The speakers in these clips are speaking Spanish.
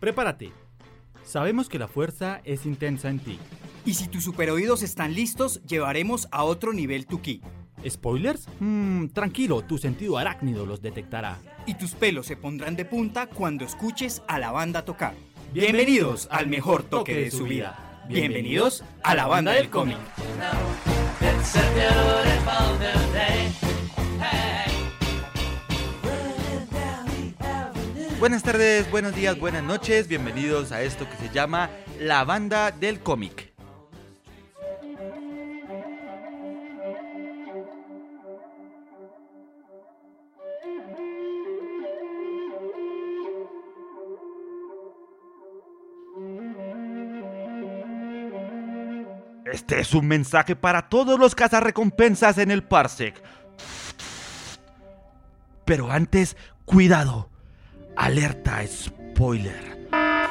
Prepárate. Sabemos que la fuerza es intensa en ti. Y si tus superoídos están listos, llevaremos a otro nivel tu ki. ¿Spoilers? Tranquilo, tu sentido arácnido los detectará. Y tus pelos se pondrán de punta cuando escuches a la banda tocar. Bienvenidos al mejor toque de su vida. Bienvenidos a la banda del cómic. Buenas tardes, buenos días, buenas noches, bienvenidos a esto que se llama La Banda del Cómic. Este es un mensaje para todos los cazarrecompensas en el Parsec. Pero antes, cuidado. Alerta spoiler.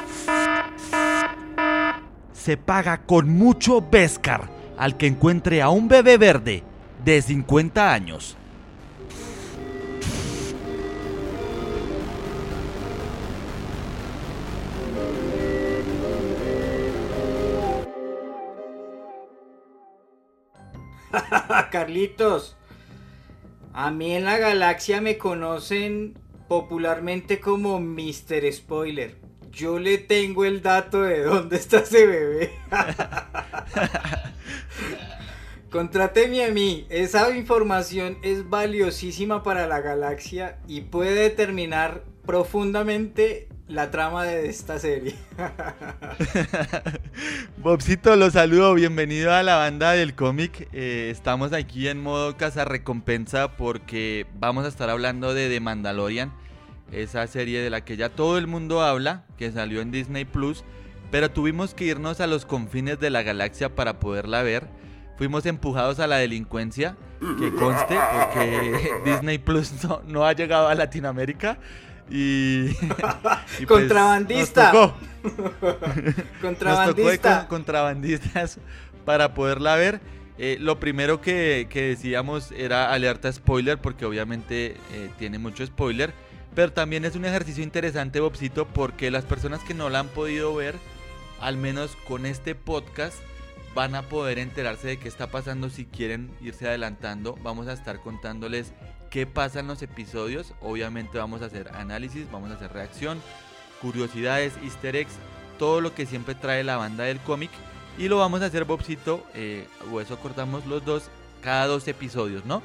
Se paga con mucho Beskar al que encuentre a un bebé verde de 50 años. Carlitos, a mí en la galaxia me conocen popularmente como Mr. Spoiler. Yo le tengo el dato de dónde está ese bebé. Contráteme a mí, esa información es valiosísima para la galaxia y puede determinar profundamente la trama de esta serie. Bobcito, los saludo, bienvenido a la banda del cómic. Estamos aquí en modo cazarrecompensa porque vamos a estar hablando de The Mandalorian, esa serie de la que ya todo el mundo habla, que salió en Disney Plus, pero tuvimos que irnos a los confines de la galaxia para poderla ver. Fuimos empujados a la delincuencia, que conste, porque Disney Plus no ha llegado a Latinoamérica. Y pues contrabandista. Nos Contrabandista. tocó contrabandistas para poderla ver. Lo primero que decíamos era alerta spoiler, porque obviamente tiene mucho spoiler, pero también es un ejercicio interesante, Bobcito, porque las personas que no la han podido ver, al menos con este podcast, van a poder enterarse de qué está pasando si quieren irse adelantando. Vamos a estar contándoles qué pasa en los episodios. Obviamente vamos a hacer análisis, vamos a hacer reacción, curiosidades, easter eggs, todo lo que siempre trae la banda del cómic. Y lo vamos a hacer, Bobcito, o eso cortamos los dos, cada 2 episodios, ¿no?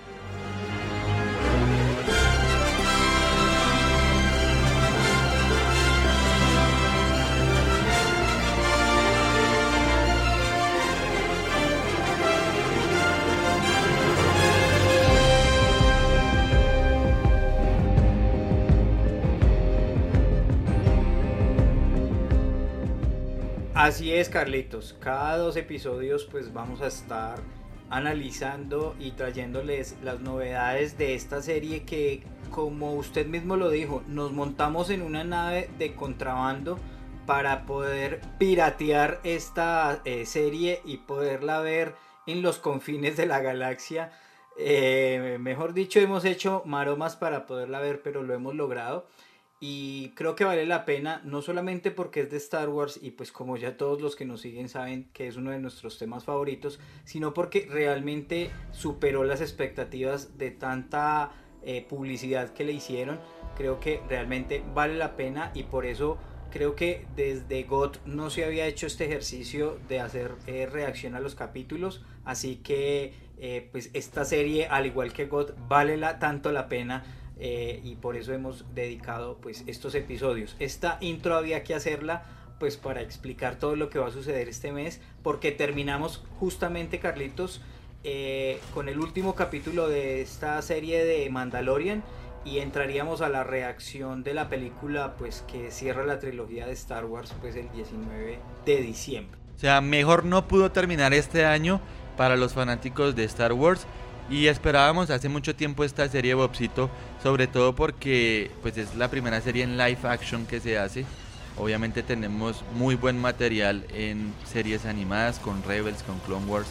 Así es, Carlitos, cada 2 episodios pues vamos a estar analizando y trayéndoles las novedades de esta serie que, como usted mismo lo dijo, nos montamos en una nave de contrabando para poder piratear esta serie y poderla ver en los confines de la galaxia. Mejor dicho, hemos hecho maromas para poderla ver, pero lo hemos logrado. Y creo que vale la pena, no solamente porque es de Star Wars y pues como ya todos los que nos siguen saben que es uno de nuestros temas favoritos, sino porque realmente superó las expectativas de tanta publicidad que le hicieron. Creo que realmente vale la pena y por eso creo que desde GOT no se había hecho este ejercicio de hacer reacción a los capítulos, así que pues esta serie, al igual que GOT, vale tanto la pena. Y por eso hemos dedicado pues estos episodios. Esta intro había que hacerla pues para explicar todo lo que va a suceder este mes, porque terminamos justamente, Carlitos, con el último capítulo de esta serie de Mandalorian y entraríamos a la reacción de la película pues que cierra la trilogía de Star Wars pues el 19 de diciembre. O sea, mejor no pudo terminar este año para los fanáticos de Star Wars. Y esperábamos hace mucho tiempo esta serie, Bobcito, sobre todo porque pues es la primera serie en live action que se hace. Obviamente tenemos muy buen material en series animadas con Rebels, con Clone Wars,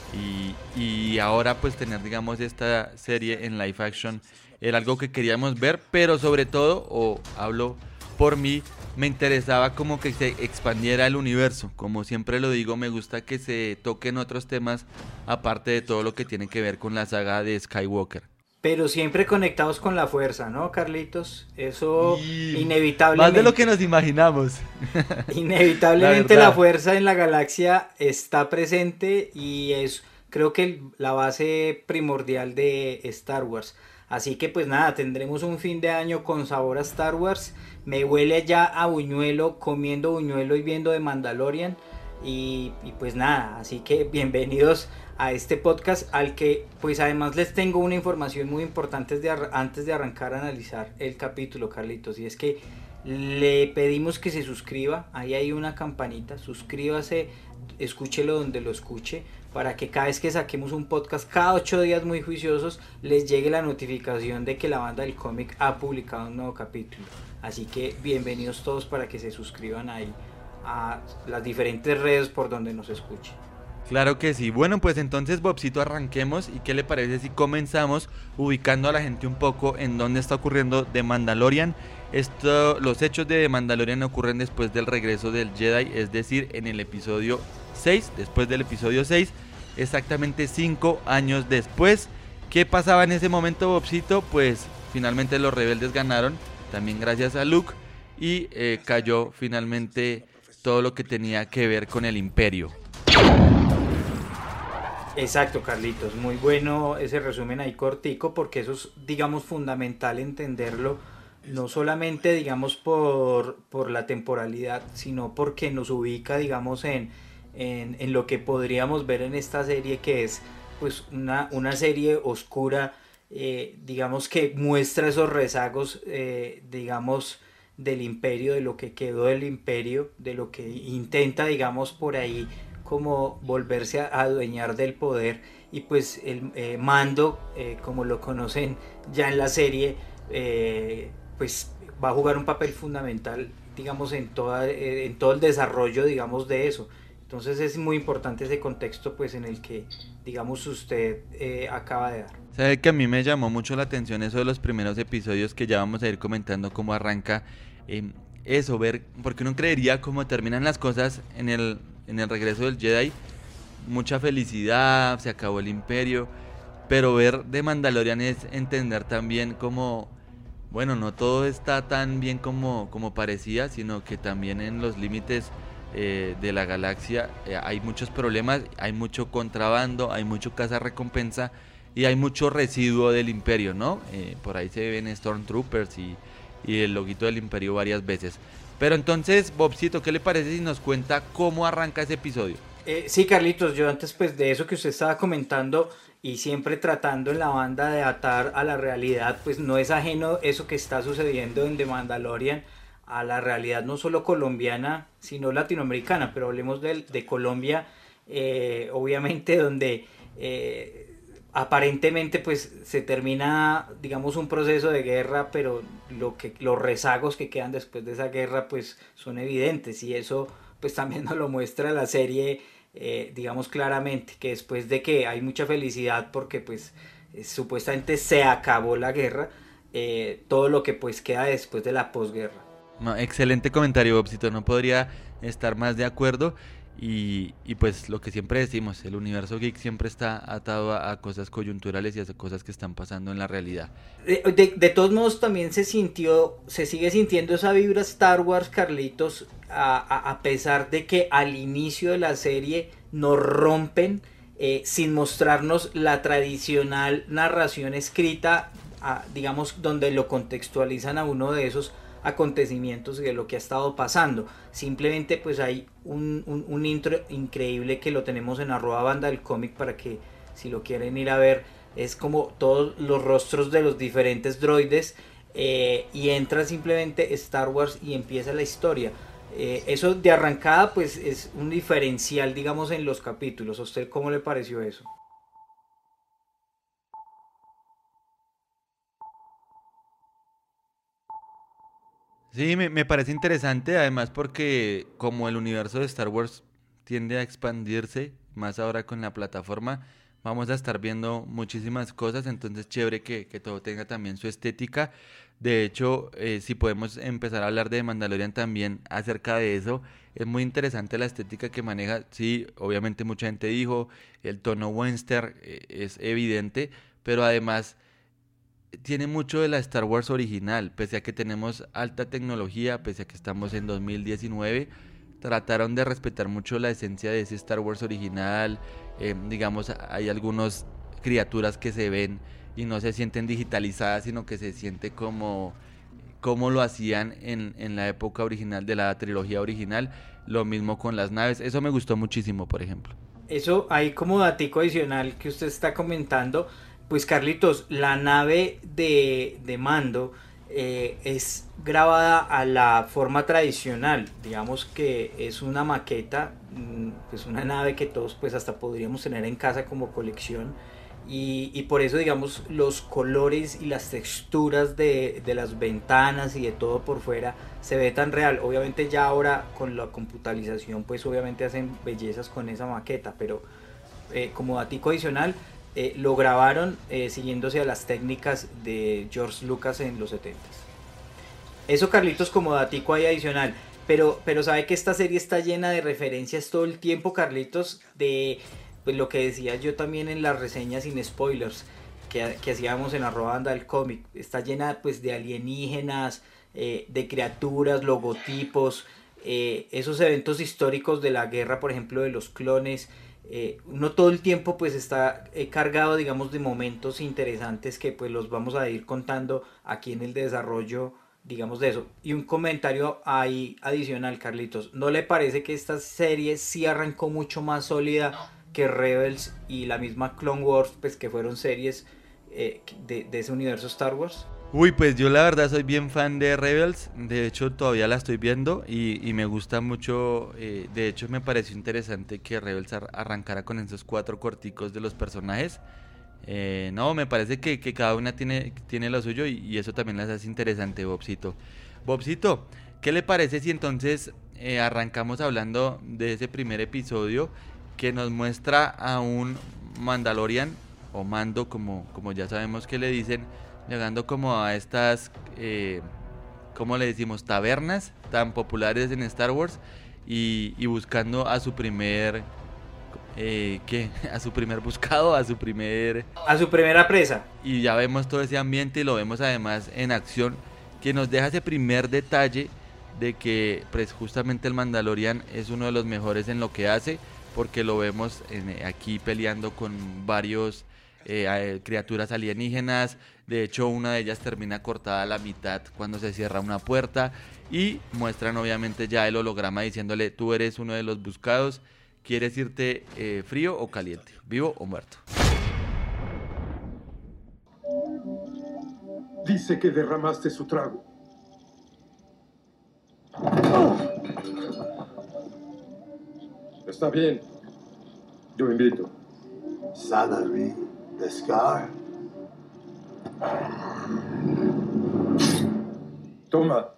y ahora pues tener, digamos, esta serie en live action era algo que queríamos ver, pero sobre todo, o hablo por mí, me interesaba como que se expandiera el universo. Como siempre lo digo, me gusta que se toquen otros temas aparte de todo lo que tiene que ver con la saga de Skywalker. Pero siempre conectados con la fuerza, ¿no, Carlitos? Eso Y inevitablemente. más de lo que nos imaginamos. Inevitablemente la fuerza en la galaxia está presente y es, creo que la base primordial de Star Wars. Así que pues nada, tendremos un fin de año con sabor a Star Wars. Me huele ya a buñuelo, comiendo buñuelo y viendo de Mandalorian. Y pues nada, así que bienvenidos a este podcast al que pues además les tengo una información muy importante antes de arrancar a analizar el capítulo, Carlitos, y es que le pedimos que se suscriba, ahí hay una campanita, suscríbase, escúchelo donde lo escuche, para que cada vez que saquemos un podcast, cada 8 días muy juiciosos, les llegue la notificación de que la banda del cómic ha publicado un nuevo capítulo. Así que bienvenidos todos para que se suscriban ahí a las diferentes redes por donde nos escuchen. Claro que sí. Bueno, pues entonces, Bobcito, arranquemos. ¿Y qué le parece si comenzamos ubicando a la gente un poco en dónde está ocurriendo The Mandalorian? Los hechos de The Mandalorian ocurren después del regreso del Jedi, es decir, en el episodio 6, después del episodio 6, exactamente 5 años después. ¿Qué pasaba en ese momento, Bobcito? Pues finalmente los rebeldes ganaron, también gracias a Luke, y cayó finalmente todo lo que tenía que ver con el Imperio. Exacto, Carlitos, muy bueno ese resumen ahí cortico, porque eso es, digamos, fundamental entenderlo, no solamente, digamos, por la temporalidad, sino porque nos ubica, digamos, en lo que podríamos ver en esta serie, que es pues una serie oscura, digamos, que muestra esos rezagos, digamos, del imperio, de lo que quedó del imperio, de lo que intenta, digamos, por ahí como volverse a adueñar del poder, y pues el Mando, como lo conocen ya en la serie, pues va a jugar un papel fundamental, digamos, en todo el desarrollo, digamos, de eso. Entonces es muy importante ese contexto pues en el que, digamos, usted acaba de dar. Sabe que a mí me llamó mucho la atención eso de los primeros episodios, que ya vamos a ir comentando cómo arranca, eso, ver, porque uno creería cómo terminan las cosas en el regreso del Jedi, mucha felicidad, se acabó el imperio, pero ver The Mandalorian es entender también como, bueno, no todo está tan bien como parecía, sino que también en los límites de la galaxia hay muchos problemas, hay mucho contrabando, hay mucho caza-recompensa y hay mucho residuo del imperio, ¿no? Por ahí se ven Stormtroopers y el loguito del imperio varias veces. Pero entonces, Bobcito, ¿qué le parece si nos cuenta cómo arranca ese episodio? Sí, Carlitos, yo antes pues de eso que usted estaba comentando y siempre tratando en la banda de atar a la realidad, pues no es ajeno eso que está sucediendo en The Mandalorian a la realidad no solo colombiana, sino latinoamericana, pero hablemos de Colombia, obviamente donde aparentemente pues se termina, digamos, un proceso de guerra, pero los rezagos que quedan después de esa guerra pues son evidentes, y eso pues también nos lo muestra la serie, digamos claramente, que después de que hay mucha felicidad porque pues supuestamente se acabó la guerra, todo lo que pues queda después de la posguerra. No, excelente comentario, Bobcito, no podría estar más de acuerdo. Y pues lo que siempre decimos, el universo geek siempre está atado a cosas coyunturales y a cosas que están pasando en la realidad. De todos modos también se sigue sintiendo esa vibra Star Wars, Carlitos, a pesar de que al inicio de la serie nos rompen sin mostrarnos la tradicional narración escrita, digamos, donde lo contextualizan a uno de esos acontecimientos y de lo que ha estado pasando. Simplemente pues hay un intro increíble que lo tenemos en @banda del cómic, para que si lo quieren ir a ver, es como todos los rostros de los diferentes droides, y entra simplemente Star Wars y empieza la historia. Eso de arrancada pues es un diferencial, digamos, en los capítulos. ¿A usted cómo le pareció eso? Sí, me parece interesante, además porque como el universo de Star Wars tiende a expandirse, más ahora con la plataforma, vamos a estar viendo muchísimas cosas, entonces chévere que todo tenga también su estética. De hecho, si podemos empezar a hablar de Mandalorian también acerca de eso, es muy interesante la estética que maneja. Sí, obviamente mucha gente dijo, el tono western es evidente, pero además tiene mucho de la Star Wars original, pese a que tenemos alta tecnología, pese a que estamos en 2019, trataron de respetar mucho la esencia de ese Star Wars original. Digamos, hay algunas criaturas que se ven y no se sienten digitalizadas, sino que se siente como lo hacían en la época original de la trilogía original. Lo mismo con las naves, eso me gustó muchísimo, por ejemplo. Eso ahí como datico adicional que usted está comentando, pues Carlitos, la nave de Mando es grabada a la forma tradicional, digamos que es una maqueta, pues una nave que todos pues hasta podríamos tener en casa como colección. Y por eso, digamos, los colores y las texturas de las ventanas y de todo por fuera se ve tan real. Obviamente ya ahora con la computalización pues obviamente hacen bellezas con esa maqueta, pero como datico adicional, lo grabaron siguiéndose a las técnicas de George Lucas en los 70s. Eso, Carlitos, como datico ahí adicional. Pero sabe que esta serie está llena de referencias todo el tiempo, Carlitos, de pues lo que decía yo también en las reseñas sin spoilers que hacíamos en @banda del cómic. Está llena pues de alienígenas, de criaturas, logotipos, esos eventos históricos de la guerra, por ejemplo, de los clones. Uno todo el tiempo pues está cargado, digamos, de momentos interesantes que pues los vamos a ir contando aquí en el desarrollo, digamos, de eso. Y un comentario ahí adicional, Carlitos, ¿no le parece que esta serie sí arrancó mucho más sólida que Rebels y la misma Clone Wars, pues que fueron series de ese universo Star Wars? Uy, pues yo la verdad soy bien fan de Rebels, de hecho todavía la estoy viendo y me gusta mucho. De hecho me pareció interesante que Rebels arrancara con esos 4 corticos de los personajes. No, me parece que cada una tiene lo suyo y eso también las hace interesante, Bobcito. Bobcito, ¿qué le parece si entonces arrancamos hablando de ese primer episodio que nos muestra a un Mandalorian o Mando, como ya sabemos que le dicen, llegando como a estas, ¿cómo le decimos?, tabernas tan populares en Star Wars y buscando a su primer, a su primer buscado, a su primera presa. Y ya vemos todo ese ambiente y lo vemos además en acción, que nos deja ese primer detalle de que pues justamente el Mandalorian es uno de los mejores en lo que hace, porque lo vemos aquí peleando con varios criaturas alienígenas. De hecho, una de ellas termina cortada a la mitad cuando se cierra una puerta y muestran obviamente ya el holograma diciéndole: tú eres uno de los buscados, ¿quieres irte frío o caliente, vivo o muerto? Dice que derramaste su trago. Está bien. Yo invito. Salary de Scar. Toma.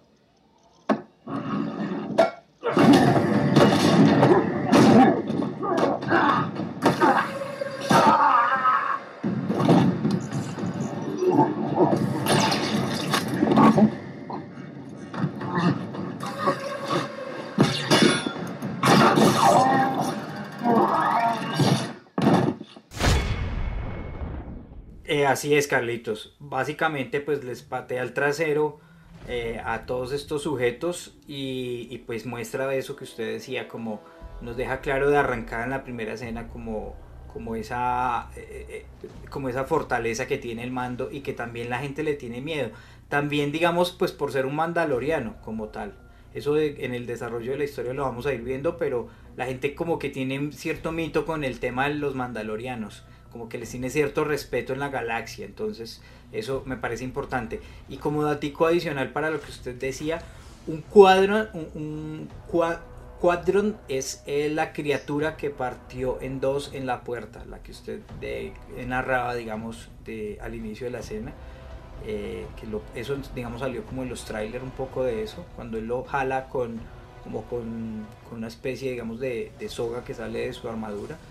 Así es, Carlitos. Básicamente pues les patea el trasero a todos estos sujetos y pues muestra eso que usted decía, como nos deja claro de arrancar en la primera escena como esa fortaleza que tiene el Mando y que también la gente le tiene miedo. También, digamos, pues por ser un mandaloriano como tal. Eso en el desarrollo de la historia lo vamos a ir viendo, pero la gente como que tiene cierto mito con el tema de los mandalorianos, como que les tiene cierto respeto en la galaxia. Entonces eso me parece importante. Y como datico adicional para lo que usted decía, un Quadron es la criatura que partió en dos en la puerta, la que usted narraba, digamos, al inicio de la escena. Eso, digamos, salió como en los trailers un poco de eso, cuando él lo jala con una especie, digamos, de soga que sale de su armadura.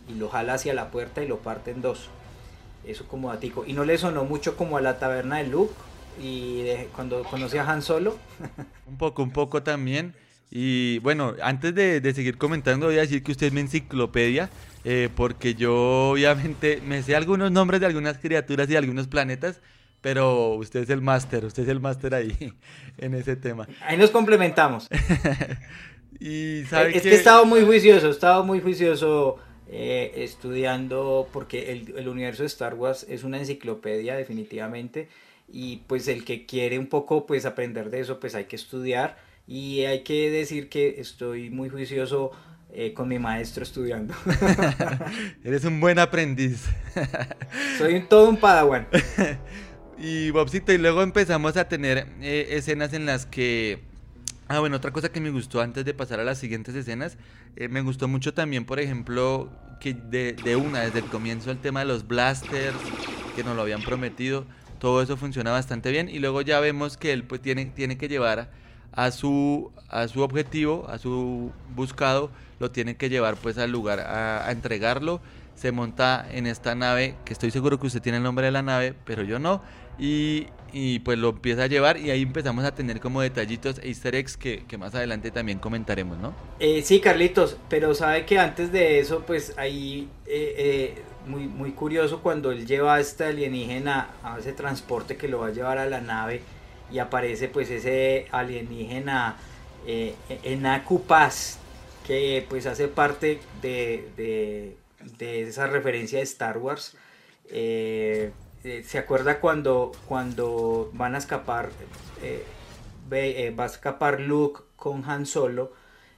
y lo jala hacia la puerta y lo parte en dos. Eso como datico. ¿Y no le sonó mucho como a la taberna de Luke cuando conocí a Han Solo? Un poco también. Y bueno, antes de seguir comentando, voy a decir que usted es mi enciclopedia, porque yo obviamente me sé algunos nombres de algunas criaturas y de algunos planetas, pero usted es el máster ahí en ese tema. Ahí nos complementamos. Y sabe es que he estado muy juicioso estudiando, porque el universo de Star Wars es una enciclopedia definitivamente, y pues el que quiere un poco pues aprender de eso, pues hay que estudiar, y hay que decir que estoy muy juicioso con mi maestro estudiando. Eres un buen aprendiz. Soy todo un padawan. Y Bobcito, y luego empezamos a tener escenas en las que... bueno, otra cosa que me gustó antes de pasar a las siguientes escenas, me gustó mucho también, por ejemplo, que desde el comienzo el tema de los blasters, que nos lo habían prometido, todo eso funciona bastante bien, y luego ya vemos que él pues tiene que llevar a su objetivo, a su buscado, lo tiene que llevar pues al lugar a entregarlo. Se monta en esta nave, que estoy seguro que usted tiene el nombre de la nave, pero yo no, y pues lo empieza a llevar, y ahí empezamos a tener como detallitos easter eggs que más adelante también comentaremos, ¿no? Sí, Carlitos, pero sabe que antes de eso, pues ahí muy, muy curioso cuando él lleva a este alienígena a ese transporte que lo va a llevar a la nave, y aparece pues ese alienígena Enaku Paz, que pues hace parte de esa referencia de Star Wars. ¿Se acuerda cuando van a escapar, va a escapar Luke con Han Solo?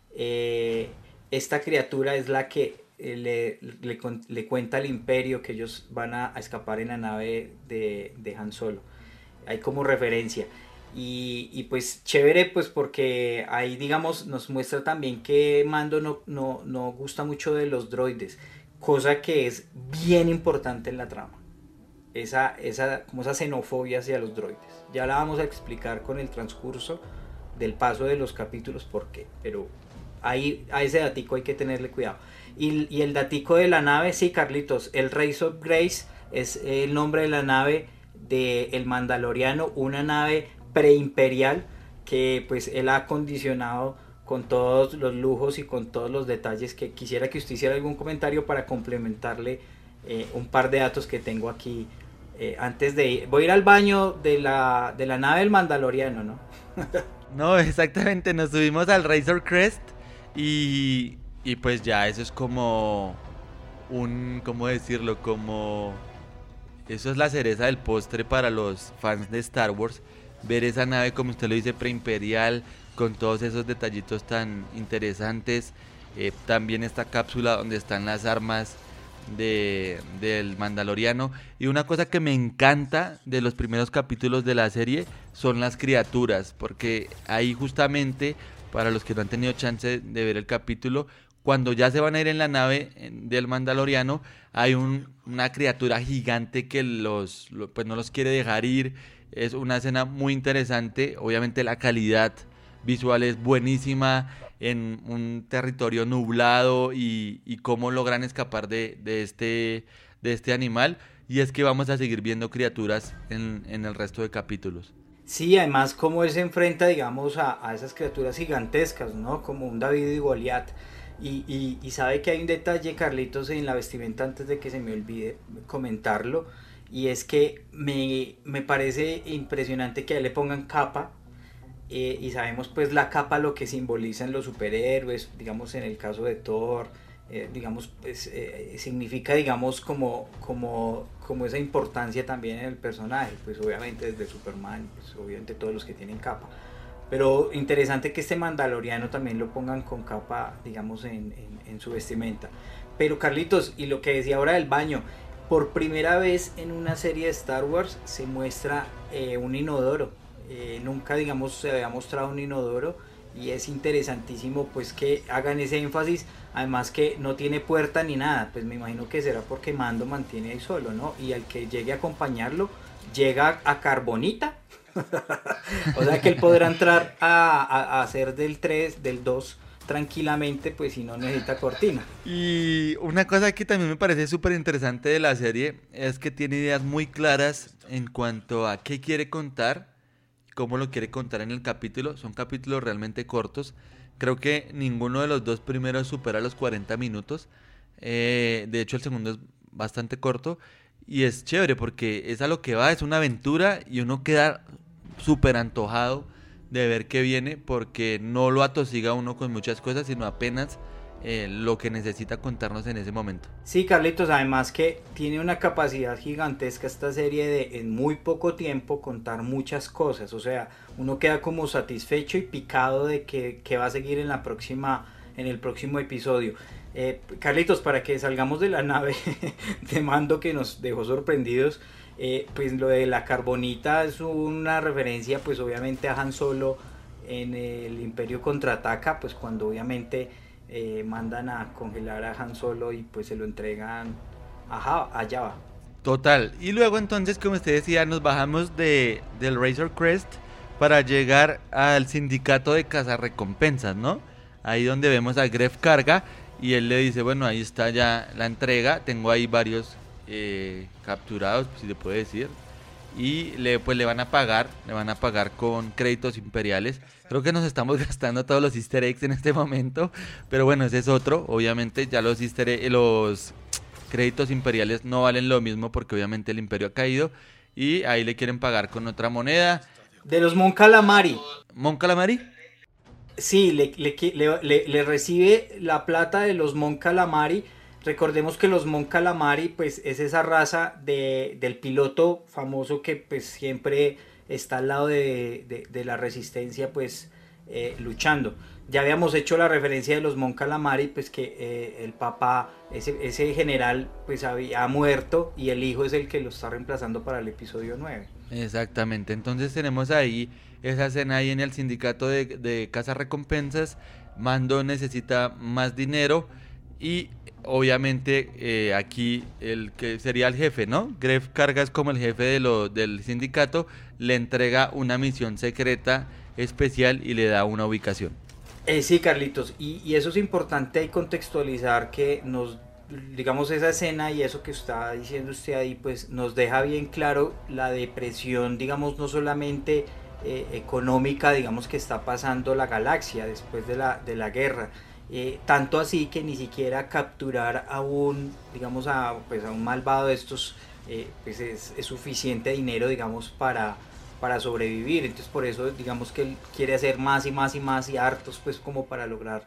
Esta criatura es la que le cuenta al Imperio que ellos van a escapar en la nave de Han Solo. Hay como referencia. Y pues chévere, pues porque ahí digamos nos muestra también que Mando no gusta mucho de los droides, cosa que es bien importante en la trama. Esa xenofobia hacia los droides. Ya la vamos a explicar con el transcurso del paso de los capítulos por qué, pero ahí a ese datico hay que tenerle cuidado. Y el datico de la nave, sí, Carlitos, el Rise of Grace es el nombre de la nave de El Mandaloriano, una nave preimperial que pues él ha acondicionado con todos los lujos y con todos los detalles. Que quisiera que usted hiciera algún comentario para complementarle un par de datos que tengo aquí antes de ir. Voy a ir al baño de la nave del Mandaloriano, ¿no? No, exactamente, nos subimos al Razor Crest y pues ya eso es como ¿cómo decirlo? Eso es la cereza del postre para los fans de Star Wars. Ver esa nave, como usted lo dice, preimperial, con todos esos detallitos tan interesantes. También esta cápsula donde están las armas del Mandaloriano. Y una cosa que me encanta de los primeros capítulos de la serie son las criaturas, porque ahí justamente, para los que no han tenido chance de ver el capítulo, cuando ya se van a ir en la nave del Mandaloriano, hay una criatura gigante que pues no los quiere dejar ir. Es una escena muy interesante. Obviamente la calidad visual es buenísima en un territorio nublado, y cómo logran escapar de este animal. Y es que vamos a seguir viendo criaturas en el resto de capítulos. Sí, además cómo él se enfrenta, digamos, a esas criaturas gigantescas, ¿no? Como un David y Goliat. Y sabe que hay un detalle, Carlitos, en la vestimenta, antes de que se me olvide comentarlo, y es que me parece impresionante que a él le pongan capa, y sabemos pues la capa lo que simboliza en los superhéroes, digamos en el caso de Thor, digamos pues, significa digamos como esa importancia también en el personaje, pues obviamente desde Superman, pues obviamente todos los que tienen capa. Pero interesante que este Mandaloriano también lo pongan con capa, digamos, en su vestimenta. Pero Carlitos, y lo que decía ahora del baño, por primera vez en una serie de Star Wars se muestra un inodoro. Nunca, digamos, se había mostrado un inodoro, y es interesantísimo pues que hagan ese énfasis. Además que no tiene puerta ni nada, pues me imagino que será porque Mando mantiene ahí solo, ¿no? Y al que llegue a acompañarlo, llega a Carbonita. O sea que él podrá entrar a hacer del 2 tranquilamente, pues si no necesita cortina. Y una cosa que también me parece súper interesante de la serie es que tiene ideas muy claras en cuanto a qué quiere contar, cómo lo quiere contar en el capítulo. Son capítulos realmente cortos. Creo que ninguno de los dos primeros supera los 40 minutos. De hecho, el segundo es bastante corto y es chévere porque es a lo que va, es una aventura y uno queda súper antojado de ver qué viene porque no lo atosiga uno con muchas cosas, sino apenas lo que necesita contarnos en ese momento. Sí, Carlitos, además que tiene una capacidad gigantesca esta serie de en muy poco tiempo contar muchas cosas, o sea, uno queda como satisfecho y picado de que va a seguir en el próximo episodio. Carlitos, para que salgamos de la nave de Mando que nos dejó sorprendidos, pues lo de la carbonita es una referencia pues obviamente a Han Solo en el Imperio Contraataca, pues cuando obviamente mandan a congelar a Han Solo y pues se lo entregan a Jabba. Total, y luego entonces, como usted decía, nos bajamos del Razor Crest para llegar al sindicato de cazarrecompensas, ¿no? Ahí donde vemos a Greef Karga y él le dice, bueno, ahí está ya la entrega, tengo ahí varios capturados, pues, si se puede decir, y le van a pagar con créditos imperiales. Creo que nos estamos gastando todos los easter eggs en este momento, pero bueno, ese es otro. Obviamente ya los créditos imperiales no valen lo mismo porque obviamente el imperio ha caído y ahí le quieren pagar con otra moneda. De los Mon Calamari. ¿Mon Calamari? Sí, le recibe la plata de los Mon Calamari. Recordemos que los Mon Calamari pues es esa raza del piloto famoso que pues siempre está al lado de la resistencia pues luchando. Ya habíamos hecho la referencia de los Mon Calamari, pues que el papá, ese general pues ha muerto y el hijo es el que lo está reemplazando para el episodio 9. Exactamente, entonces tenemos ahí esa escena ahí en el sindicato de cazarrecompensas. Mando necesita más dinero y obviamente aquí el que sería el jefe, ¿no? Greef Karga es como el jefe del sindicato, le entrega una misión secreta especial y le da una ubicación. Sí, Carlitos, y eso es importante ahí contextualizar que digamos esa escena y eso que está diciendo usted ahí pues nos deja bien claro la depresión, digamos no solamente económica, digamos que está pasando la galaxia después de la guerra. Tanto así que ni siquiera capturar a un malvado de estos pues es suficiente dinero, digamos, para sobrevivir. Entonces por eso digamos que él quiere hacer más y más y más y hartos pues como para lograr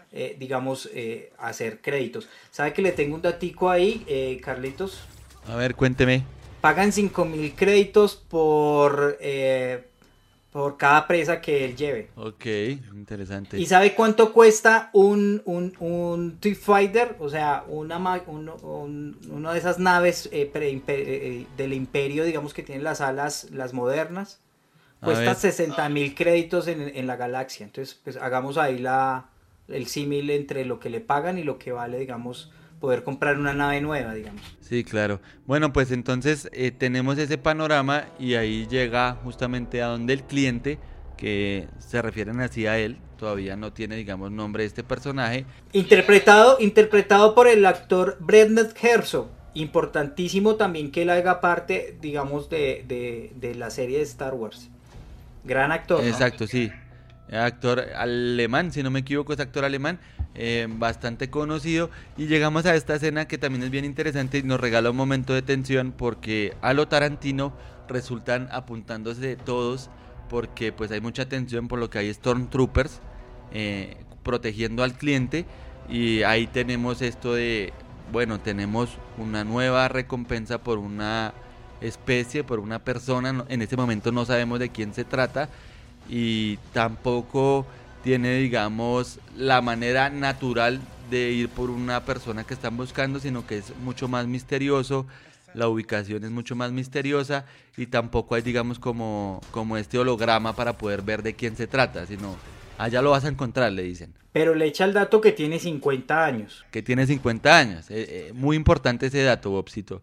hacer créditos. ¿Sabe que le tengo un datico ahí, Carlitos? A ver, cuénteme. Pagan 5,000 créditos por cada presa que él lleve. Ok, interesante. ¿Y sabe cuánto cuesta un TIE Fighter? O sea, una de esas naves del imperio, digamos que tienen las alas, las modernas. Cuesta 60,000 créditos en la galaxia. Entonces, pues hagamos ahí el símil entre lo que le pagan y lo que vale, digamos, poder comprar una nave nueva, digamos. Sí, claro. Bueno, pues entonces tenemos ese panorama y ahí llega justamente a donde el cliente, que se refieren así a él, todavía no tiene, digamos, nombre de este personaje. Interpretado por el actor Brendan Herzog. Importantísimo también que él haga parte, digamos, de la serie de Star Wars. Gran actor, ¿no? Exacto, sí. Actor alemán, si no me equivoco, es actor alemán, bastante conocido. Y llegamos a esta escena que también es bien interesante y nos regala un momento de tensión porque a lo Tarantino resultan apuntándose todos porque pues hay mucha tensión por lo que hay Stormtroopers protegiendo al cliente. Y ahí tenemos esto de, bueno, tenemos una nueva recompensa por una especie, por una persona. En este momento no sabemos de quién se trata y tampoco tiene, digamos, la manera natural de ir por una persona que están buscando, sino que es mucho más misterioso, la ubicación es mucho más misteriosa y tampoco hay, digamos, como este holograma para poder ver de quién se trata, sino allá lo vas a encontrar, le dicen. Pero le echa el dato que tiene 50 años. Que tiene 50 años, muy importante ese dato, Bobcito.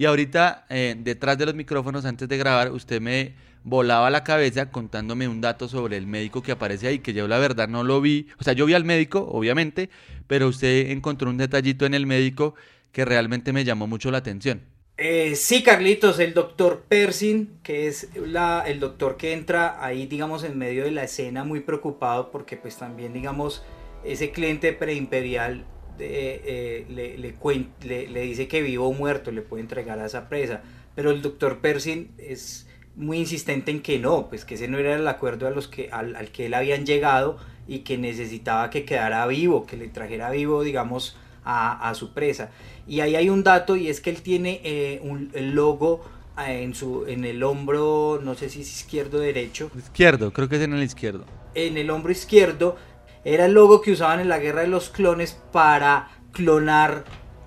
Y ahorita, detrás de los micrófonos, antes de grabar, usted me volaba la cabeza contándome un dato sobre el médico que aparece ahí, que yo la verdad no lo vi. O sea, yo vi al médico, obviamente, pero usted encontró un detallito en el médico que realmente me llamó mucho la atención. Sí, Carlitos, el doctor Pershing, que es el doctor que entra ahí, digamos, en medio de la escena, muy preocupado porque pues también, digamos, ese cliente preimperial le dice que vivo o muerto le puede entregar a esa presa, pero el doctor Pershing es muy insistente en que no, pues que ese no era el acuerdo al que él habían llegado y que necesitaba que quedara vivo, que le trajera vivo, digamos, a su presa. Y ahí hay un dato, y es que él tiene el logo en el hombro, no sé si es izquierdo o derecho. Izquierdo, creo que es en el izquierdo. En el hombro izquierdo era el logo que usaban en la guerra de los clones para clonar,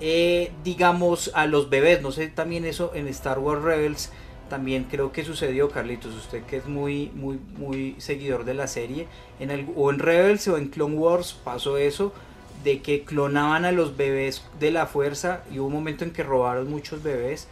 digamos, a los bebés. No sé, también eso en Star Wars Rebels también creo que sucedió, Carlitos, usted que es muy seguidor de la serie, o en Rebels o en Clone Wars pasó eso, de que clonaban a los bebés de la fuerza, y hubo un momento en que robaron muchos bebés,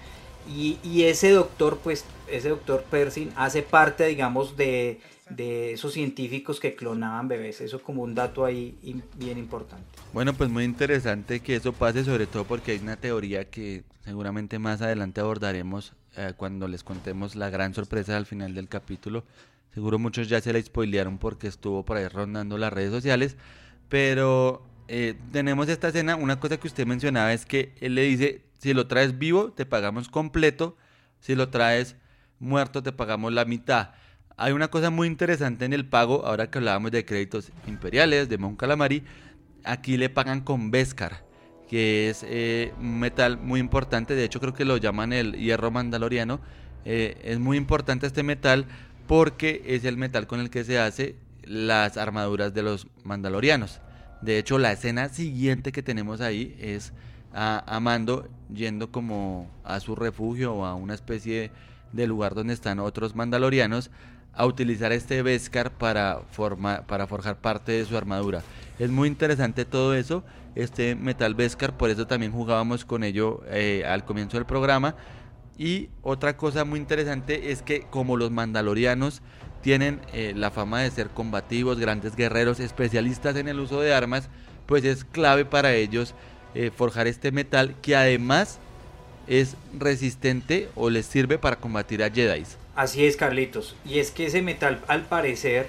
y ese doctor Pershing hace parte, digamos, de esos científicos que clonaban bebés. Eso como un dato ahí bien importante. Bueno, pues muy interesante que eso pase, sobre todo porque hay una teoría que seguramente más adelante abordaremos cuando les contemos la gran sorpresa al final del capítulo. Seguro muchos ya se la spoilearon porque estuvo por ahí rondando las redes sociales, pero tenemos esta escena. Una cosa que usted mencionaba es que él le dice: si lo traes vivo te pagamos completo, si lo traes muerto te pagamos la mitad. Hay una cosa muy interesante en el pago, ahora que hablábamos de créditos imperiales, de Mon Calamari. Aquí le pagan con Beskar, que es un metal muy importante. De hecho creo que lo llaman el hierro mandaloriano. Es muy importante este metal porque es el metal con el que se hace las armaduras de los mandalorianos. De hecho, la escena siguiente que tenemos ahí es a Mando yendo como a su refugio o a una especie de lugar donde están otros mandalorianos a utilizar este Beskar para forjar parte de su armadura. Es muy interesante todo eso, este metal Beskar, por eso también jugábamos con ello al comienzo del programa. Y otra cosa muy interesante es que como los mandalorianos tienen la fama de ser combativos, grandes guerreros, especialistas en el uso de armas, pues es clave para ellos forjar este metal que además es resistente o les sirve para combatir a Jedis. Así es, Carlitos, y es que ese metal al parecer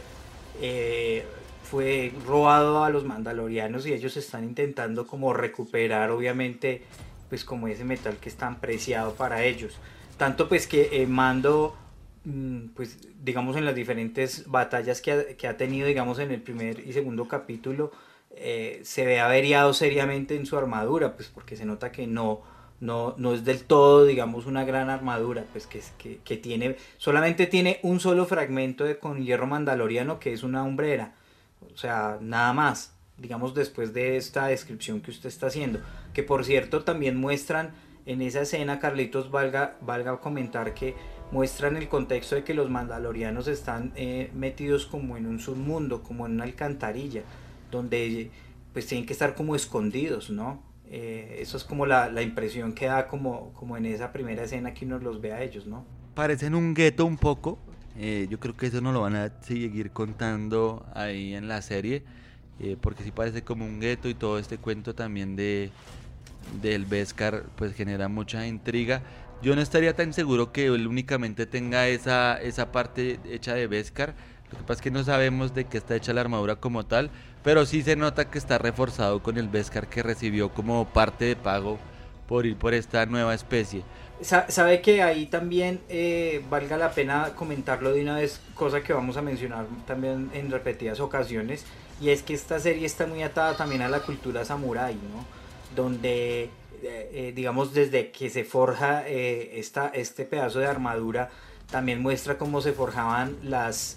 fue robado a los mandalorianos, y ellos están intentando como recuperar, obviamente, pues como ese metal que es tan preciado para ellos. Tanto pues que Mando, pues digamos en las diferentes batallas que ha tenido, digamos en el primer y segundo capítulo, se ve averiado seriamente en su armadura, pues porque se nota que no es del todo, digamos, una gran armadura, pues que tiene, solamente tiene un solo fragmento con hierro mandaloriano, que es una hombrera, o sea, nada más, digamos, después de esta descripción que usted está haciendo, que por cierto también muestran en esa escena, Carlitos, valga comentar que muestran el contexto de que los mandalorianos están metidos como en un submundo, como en una alcantarilla, donde pues tienen que estar como escondidos, ¿no? Eso es como la impresión que da como en esa primera escena que uno los ve a ellos, ¿no? Parecen un gueto un poco. Yo creo que eso nos lo van a seguir contando ahí en la serie, porque sí parece como un gueto, y todo este cuento también del Beskar pues genera mucha intriga. Yo no estaría tan seguro que él únicamente tenga esa parte hecha de Beskar. Lo que pasa es que no sabemos de qué está hecha la armadura como tal, pero sí se nota que está reforzado con el Beskar que recibió como parte de pago por ir por esta nueva especie. Sabe que ahí también valga la pena comentarlo de una vez, cosa que vamos a mencionar también en repetidas ocasiones, y es que esta serie está muy atada también a la cultura samurái, ¿no? Donde digamos desde que se forja este pedazo de armadura, también muestra cómo se forjaban las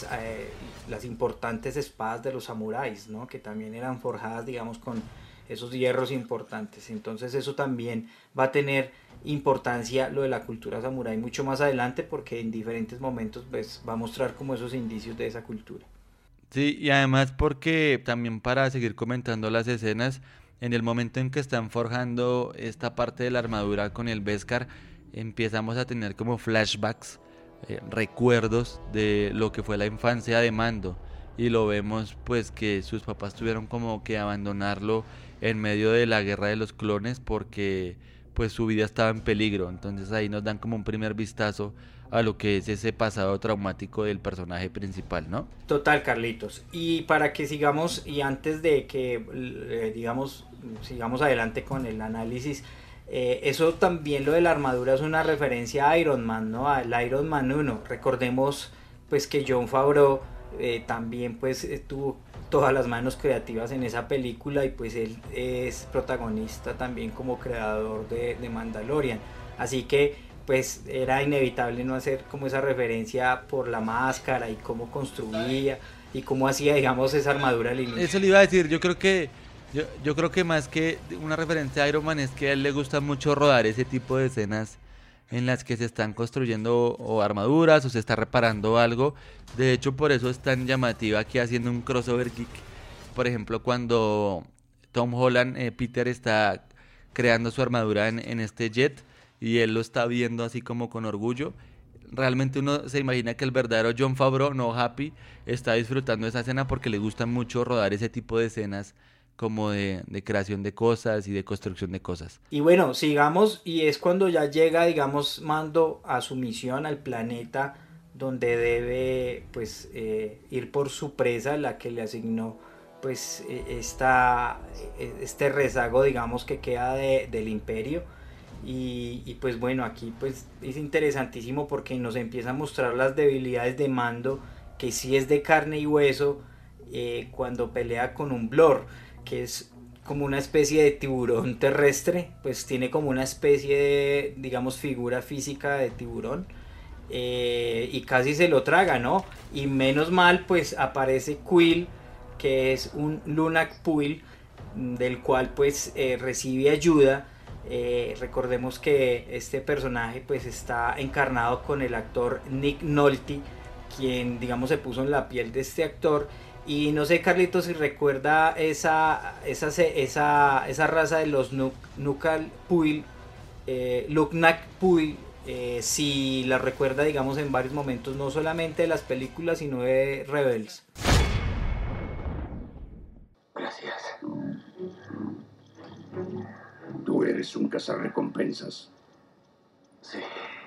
importantes espadas de los samuráis, ¿no? Que también eran forjadas, digamos, con esos hierros importantes. Entonces eso también va a tener importancia, lo de la cultura samurái, mucho más adelante, porque en diferentes momentos pues, va a mostrar como esos indicios de esa cultura. Sí, y además porque también, para seguir comentando las escenas, en el momento en que están forjando esta parte de la armadura con el Beskar, empezamos a tener como flashbacks, recuerdos de lo que fue la infancia de Mando, y lo vemos pues que sus papás tuvieron como que abandonarlo en medio de la guerra de los clones porque pues su vida estaba en peligro. Entonces ahí nos dan como un primer vistazo a lo que es ese pasado traumático del personaje principal, ¿no? Total, Carlitos. Y para que sigamos, y antes de que sigamos adelante con el análisis, eso también, lo de la armadura, es una referencia a Iron Man, ¿no? Al Iron Man 1. Recordemos pues que Jon Favreau también pues tuvo todas las manos creativas en esa película, y pues él es protagonista también como creador de Mandalorian. Así que pues era inevitable no hacer como esa referencia por la máscara y cómo construía y cómo hacía, digamos, esa armadura al inicio. Eso le iba a decir, yo creo que más que una referencia a Iron Man es que a él le gusta mucho rodar ese tipo de escenas en las que se están construyendo o armaduras o se está reparando algo. De hecho, por eso es tan llamativa aquí haciendo un crossover geek. Por ejemplo, cuando Tom Holland, Peter está creando su armadura en este jet, y él lo está viendo así como con orgullo. Realmente uno se imagina que el verdadero Jon Favreau, no Happy, está disfrutando esa escena porque le gusta mucho rodar ese tipo de escenas como de creación de cosas y de construcción de cosas. Y bueno, sigamos, y es cuando ya llega, digamos, Mando a su misión, al planeta donde debe pues ir por su presa, la que le asignó pues este rezago, digamos, que queda del Imperio. Y pues bueno, aquí pues es interesantísimo porque nos empieza a mostrar las debilidades de Mando, que sí es de carne y hueso, cuando pelea con un Blor, que es como una especie de tiburón terrestre. Pues tiene como una especie de, digamos, figura física de tiburón, y casi se lo traga, ¿no? Y menos mal pues aparece Quill, que es un Lunak Puil, del cual pues recibe ayuda. Recordemos que este personaje pues está encarnado con el actor Nick Nolte, quien, digamos, se puso en la piel de este actor. Y no sé, Carlitos, si recuerda esa raza de los Lunak Puil, si la recuerda, digamos, en varios momentos, no solamente de las películas, sino de Rebels. Gracias. Tú eres un cazarrecompensas. Sí.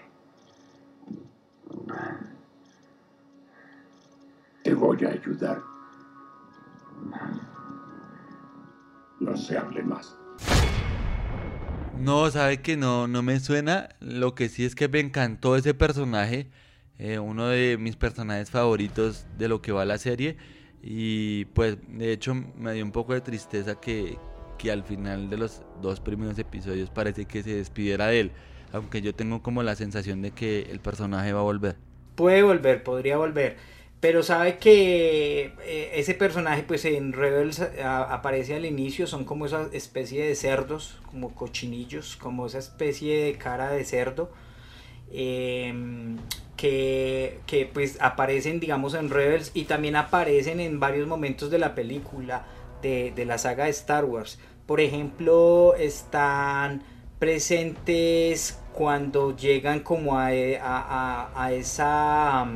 Te voy a ayudar. No se hable más. No, sabe que no me suena. Lo que sí es que me encantó ese personaje, uno de mis personajes favoritos de lo que va la serie. Y pues de hecho me dio un poco de tristeza que al final de los 2 primeros episodios parece que se despidiera de él, aunque yo tengo como la sensación de que el personaje va a volver. Puede volver, podría volver, pero sabe que ese personaje pues en Rebels aparece al inicio. Son como esa especie de cerdos, como cochinillos, como esa especie de cara de cerdo, que pues aparecen, digamos, en Rebels, y también aparecen en varios momentos de la película de la saga de Star Wars. Por ejemplo, están presentes cuando llegan como a esa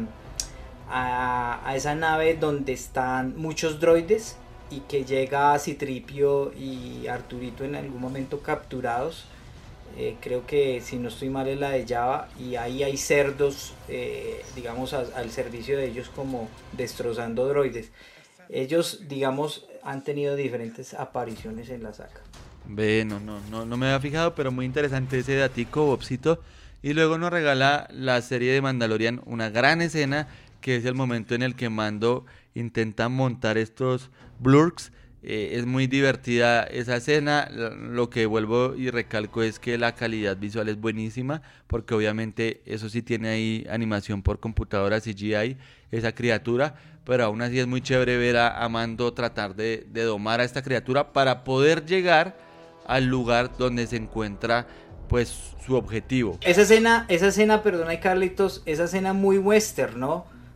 nave donde están muchos droides, y que llega C-3PO y Arturito en algún momento capturados. Creo que, si no estoy mal, es la de Java, y ahí hay cerdos, digamos, al servicio de ellos, como destrozando droides. Ellos, digamos, han tenido diferentes apariciones en la saga. Ve, no me había fijado, pero muy interesante ese datico, Bobcito. Y luego nos regala la serie de Mandalorian una gran escena, que es el momento en el que Mando intenta montar estos blurks. Es muy divertida esa escena. Lo que vuelvo y recalco es que la calidad visual es buenísima, porque obviamente eso sí tiene ahí animación por computadora, CGI, esa criatura, pero aún así es muy chévere ver a Mando tratar de domar a esta criatura para poder llegar al lugar donde se encuentra pues su objetivo. Esa escena, perdona, Carlitos, esa escena muy western, ¿no?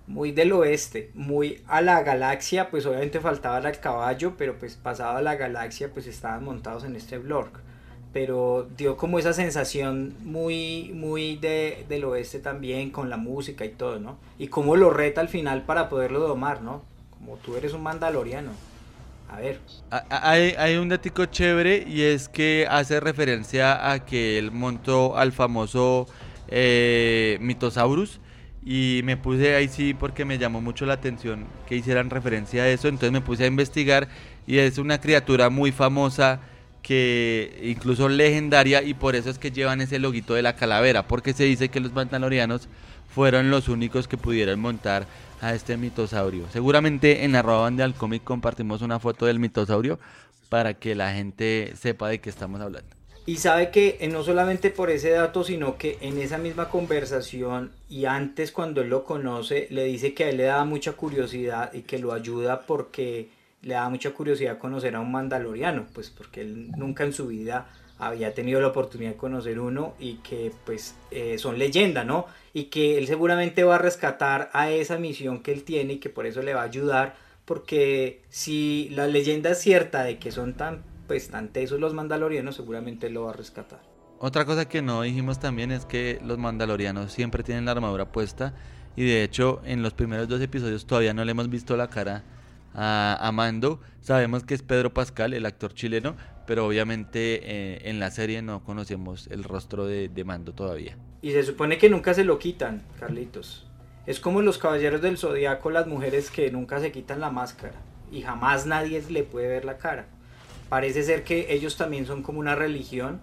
muy del oeste, muy a la galaxia, pues obviamente faltaba el caballo, pero pues pasado a la galaxia pues estaban montados en este Blork, pero dio como esa sensación muy del oeste también, con la música y todo, ¿no? Y cómo lo reta al final para poderlo domar, ¿no? Como tú eres un mandaloriano. A ver. Hay un datico chévere y es que hace referencia a que él montó al famoso Mitosaurus. Y me puse ahí sí porque me llamó mucho la atención que hicieran referencia a eso. Entonces me puse a investigar y es una criatura muy famosa, que incluso legendaria, y por eso es que llevan ese loguito de la calavera, porque se dice que los mandalorianos fueron los únicos que pudieron montar a este mitosaurio. Seguramente en @bandealcomic compartimos una foto del mitosaurio para que la gente sepa de qué estamos hablando. Y sabe que no solamente por ese dato, sino que en esa misma conversación y antes cuando él lo conoce, le dice que a él le da mucha curiosidad y que lo ayuda porque le da mucha curiosidad conocer a un mandaloriano, pues porque él nunca en su vida había tenido la oportunidad de conocer uno y que pues son leyenda, ¿no? Y que él seguramente va a rescatar a esa misión que él tiene y que por eso le va a ayudar, porque si la leyenda es cierta de que son tan tesos los mandalorianos, seguramente lo va a rescatar. Otra cosa que no dijimos también es que los mandalorianos siempre tienen la armadura puesta, y de hecho en los primeros 2 episodios todavía no le hemos visto la cara a Mando. Sabemos que es Pedro Pascal, el actor chileno, pero obviamente en la serie no conocemos el rostro de Mando todavía. Y se supone que nunca se lo quitan, Carlitos. Es como los caballeros del Zodiaco, las mujeres que nunca se quitan la máscara y jamás nadie le puede ver la cara. Parece ser que ellos también son como una religión,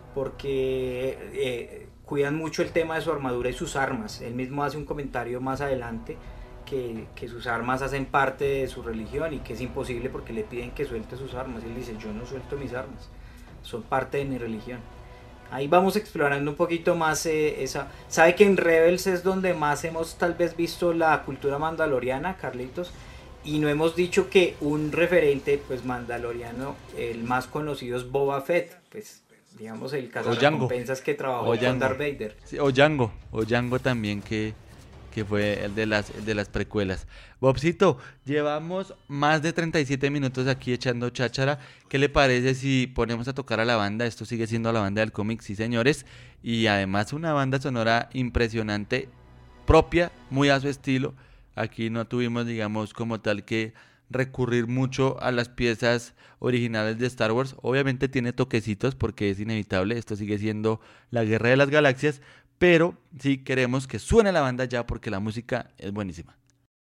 porque cuidan mucho el tema de su armadura y sus armas. Él mismo hace un comentario más adelante que sus armas hacen parte de su religión y que es imposible porque le piden que suelte sus armas. Él dice: yo no suelto mis armas, son parte de mi religión. Ahí vamos explorando un poquito más esa. ¿Sabe que en Rebels es donde más hemos tal vez visto la cultura mandaloriana, Carlitos? Y no hemos dicho que un referente pues mandaloriano, el más conocido, es Boba Fett, pues digamos el cazarrecompensas que trabajó con Darth Vader. Sí, o Jango también, que fue el de las precuelas. Bobcito, llevamos más de 37 minutos aquí echando cháchara. ¿Qué le parece si ponemos a tocar a la banda? Esto sigue siendo la banda del cómic, sí señores, y además una banda sonora impresionante, propia, muy a su estilo. Aquí no tuvimos, digamos, como tal que recurrir mucho a las piezas originales de Star Wars. Obviamente tiene toquecitos porque es inevitable, esto sigue siendo la Guerra de las Galaxias, pero sí queremos que suene la banda ya porque la música es buenísima.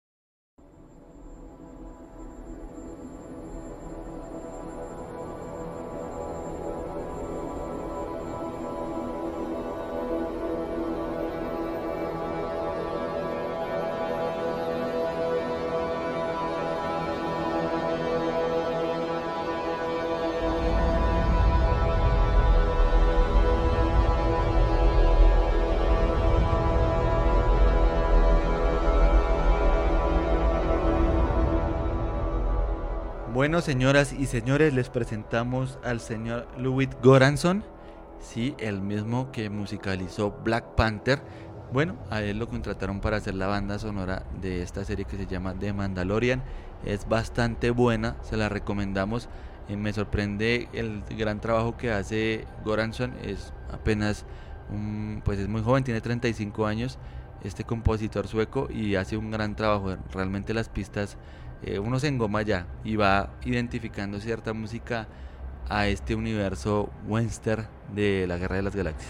Bueno, señoras y señores, les presentamos al señor Ludwig Göransson, sí, el mismo que musicalizó Black Panther. Bueno, a él lo contrataron para hacer la banda sonora de esta serie que se llama The Mandalorian. Es bastante buena, se la recomendamos. Me sorprende el gran trabajo que hace Göransson. Es apenas pues es muy joven, tiene 35 años, este compositor sueco, y hace un gran trabajo. Realmente las pistas, uno se engoma ya y va identificando cierta música a este universo western de la Guerra de las Galaxias.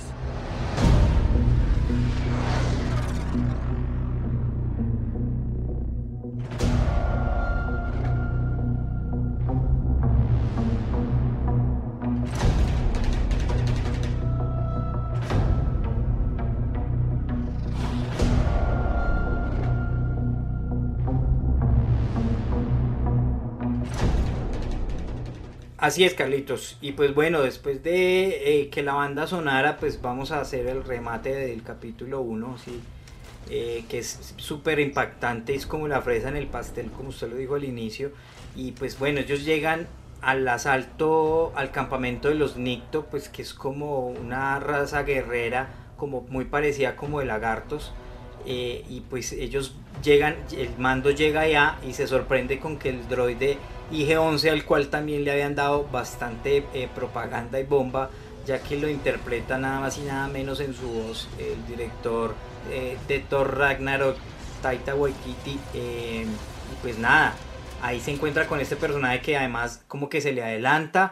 Así es, Carlitos. Y pues bueno, después de que la banda sonara, pues vamos a hacer el remate del capítulo 1, ¿sí? Que es súper impactante, es como la fresa en el pastel, como usted lo dijo al inicio. Y pues bueno, ellos llegan al asalto al campamento de los Nikto, pues que es como una raza guerrera, como muy parecida como de lagartos. y pues ellos llegan, el mando llega allá y se sorprende con que el droide IG-11, al cual también le habían dado bastante propaganda y bomba, ya que lo interpreta nada más y nada menos en su voz el director de Thor Ragnarok, Taika Waititi, y pues nada, ahí se encuentra con este personaje que además como que se le adelanta,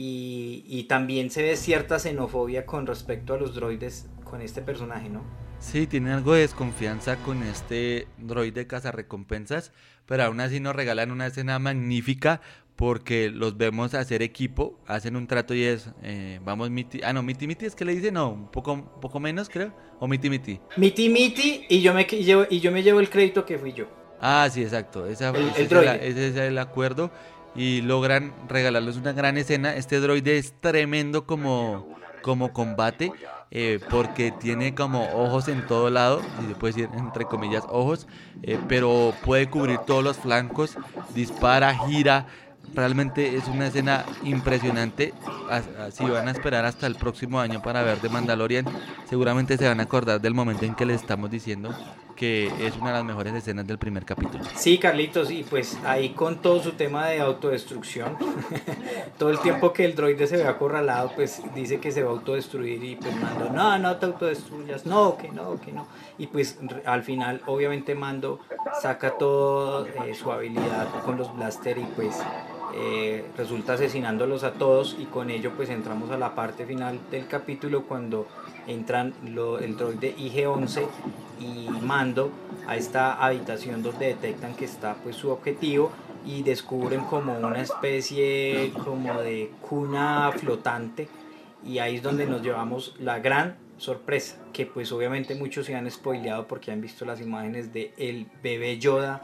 y también se ve cierta xenofobia con respecto a los droides con este personaje, ¿no? Sí, tienen algo de desconfianza con este droide cazarrecompensas, pero aún así nos regalan una escena magnífica porque los vemos hacer equipo, hacen un trato y es, vamos miti, miti miti es que le dicen, no, un poco menos creo, o miti miti. Miti miti y yo me llevo el crédito que fui yo. Ah, sí, exacto, ese es el acuerdo y logran regalarles una gran escena. Este droide es tremendo como combate. Porque tiene como ojos en todo lado, si se puede decir entre comillas ojos, pero puede cubrir todos los flancos, dispara, gira, realmente es una escena impresionante. Si van a esperar hasta el próximo año para ver The Mandalorian, seguramente se van a acordar del momento en que les estamos diciendo que es una de las mejores escenas del primer capítulo. Sí, Carlitos, y pues ahí con todo su tema de autodestrucción, todo el tiempo que el droide se ve acorralado, pues dice que se va a autodestruir y pues Mando, no te autodestruyas, que no, y pues al final obviamente Mando saca toda su habilidad con los blaster y pues resulta asesinándolos a todos, y con ello pues entramos a la parte final del capítulo cuando entran el droide IG-11 y Mando a esta habitación donde detectan que está pues su objetivo, y descubren como una especie como de cuna flotante, y ahí es donde nos llevamos la gran sorpresa, que pues obviamente muchos se han spoileado porque han visto las imágenes de el bebé Yoda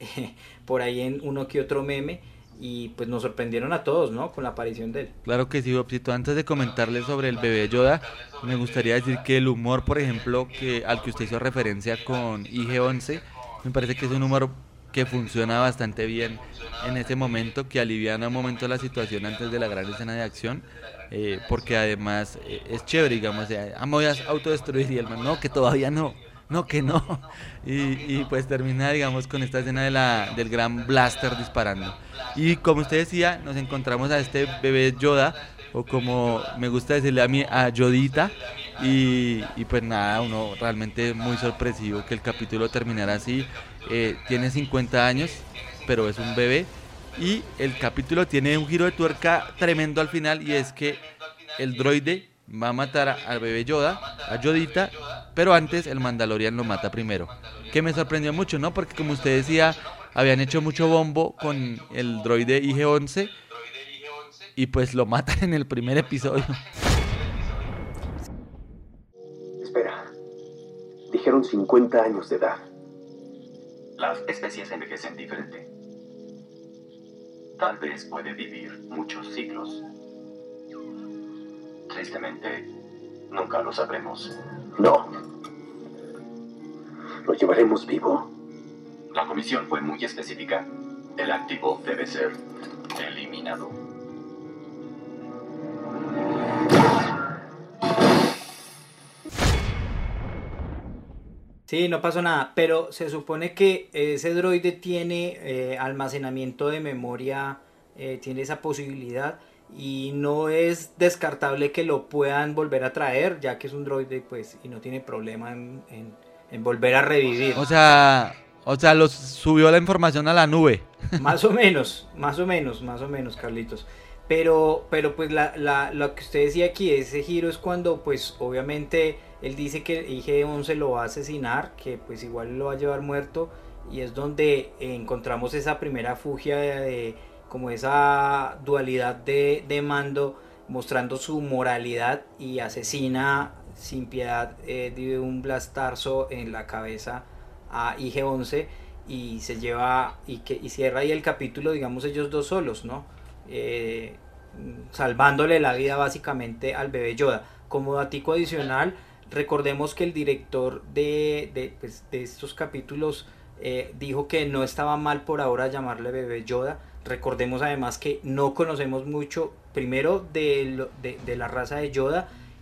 por ahí en uno que otro meme, y pues nos sorprendieron a todos, ¿no? Con la aparición de él. Claro que sí, Bobcito. Antes de comentarles sobre el bebé Yoda, me gustaría decir que el humor, por ejemplo, al que usted hizo referencia con IG-11, me parece que es un humor que funciona bastante bien en ese momento, que aliviana un momento la situación antes de la gran escena de acción, porque además es chévere, digamos, me voy a autodestruir, y el man, no, que todavía no, que no, y pues termina, digamos, con esta escena del gran blaster disparando. Y como usted decía, nos encontramos a este bebé Yoda, o como me gusta decirle a mí, a Yodita, y pues nada, uno realmente muy sorpresivo que el capítulo terminara así. Tiene 50 años, pero es un bebé, y el capítulo tiene un giro de tuerca tremendo al final, y es que el droide va a matar al bebé Yoda, a Yodita, pero antes el Mandalorian lo mata primero, que me sorprendió mucho, ¿no? Porque como usted decía, habían hecho mucho bombo con el droide IG-11 y pues lo matan en el primer episodio. Espera. Dijeron 50 años de edad. Las especies envejecen diferente. Tal vez puede vivir muchos siglos. Tristemente, nunca lo sabremos. No. Lo llevaremos vivo. La comisión fue muy específica. El activo debe ser eliminado. Sí, no pasó nada, pero se supone que ese droide tiene almacenamiento de memoria, tiene esa posibilidad, y no es descartable que lo puedan volver a traer, ya que es un droide pues y no tiene problema en volver a revivir. O sea, los subió la información a la nube. Más o menos, Carlitos. Pero pues lo que usted decía aquí, ese giro es cuando pues obviamente él dice que IG-11 lo va a asesinar, que pues igual lo va a llevar muerto, y es donde encontramos esa primera fugia de como esa dualidad de Mando, mostrando su moralidad, y asesina sin piedad de un blastazo en la cabeza a IG-11, y se lleva y cierra ahí el capítulo, digamos, ellos dos solos, ¿no? Salvándole la vida básicamente al bebé Yoda. Como datico adicional, recordemos que el director de estos capítulos dijo que no estaba mal por ahora llamarle bebé Yoda. Recordemos además que no conocemos mucho, primero de la raza de Yoda,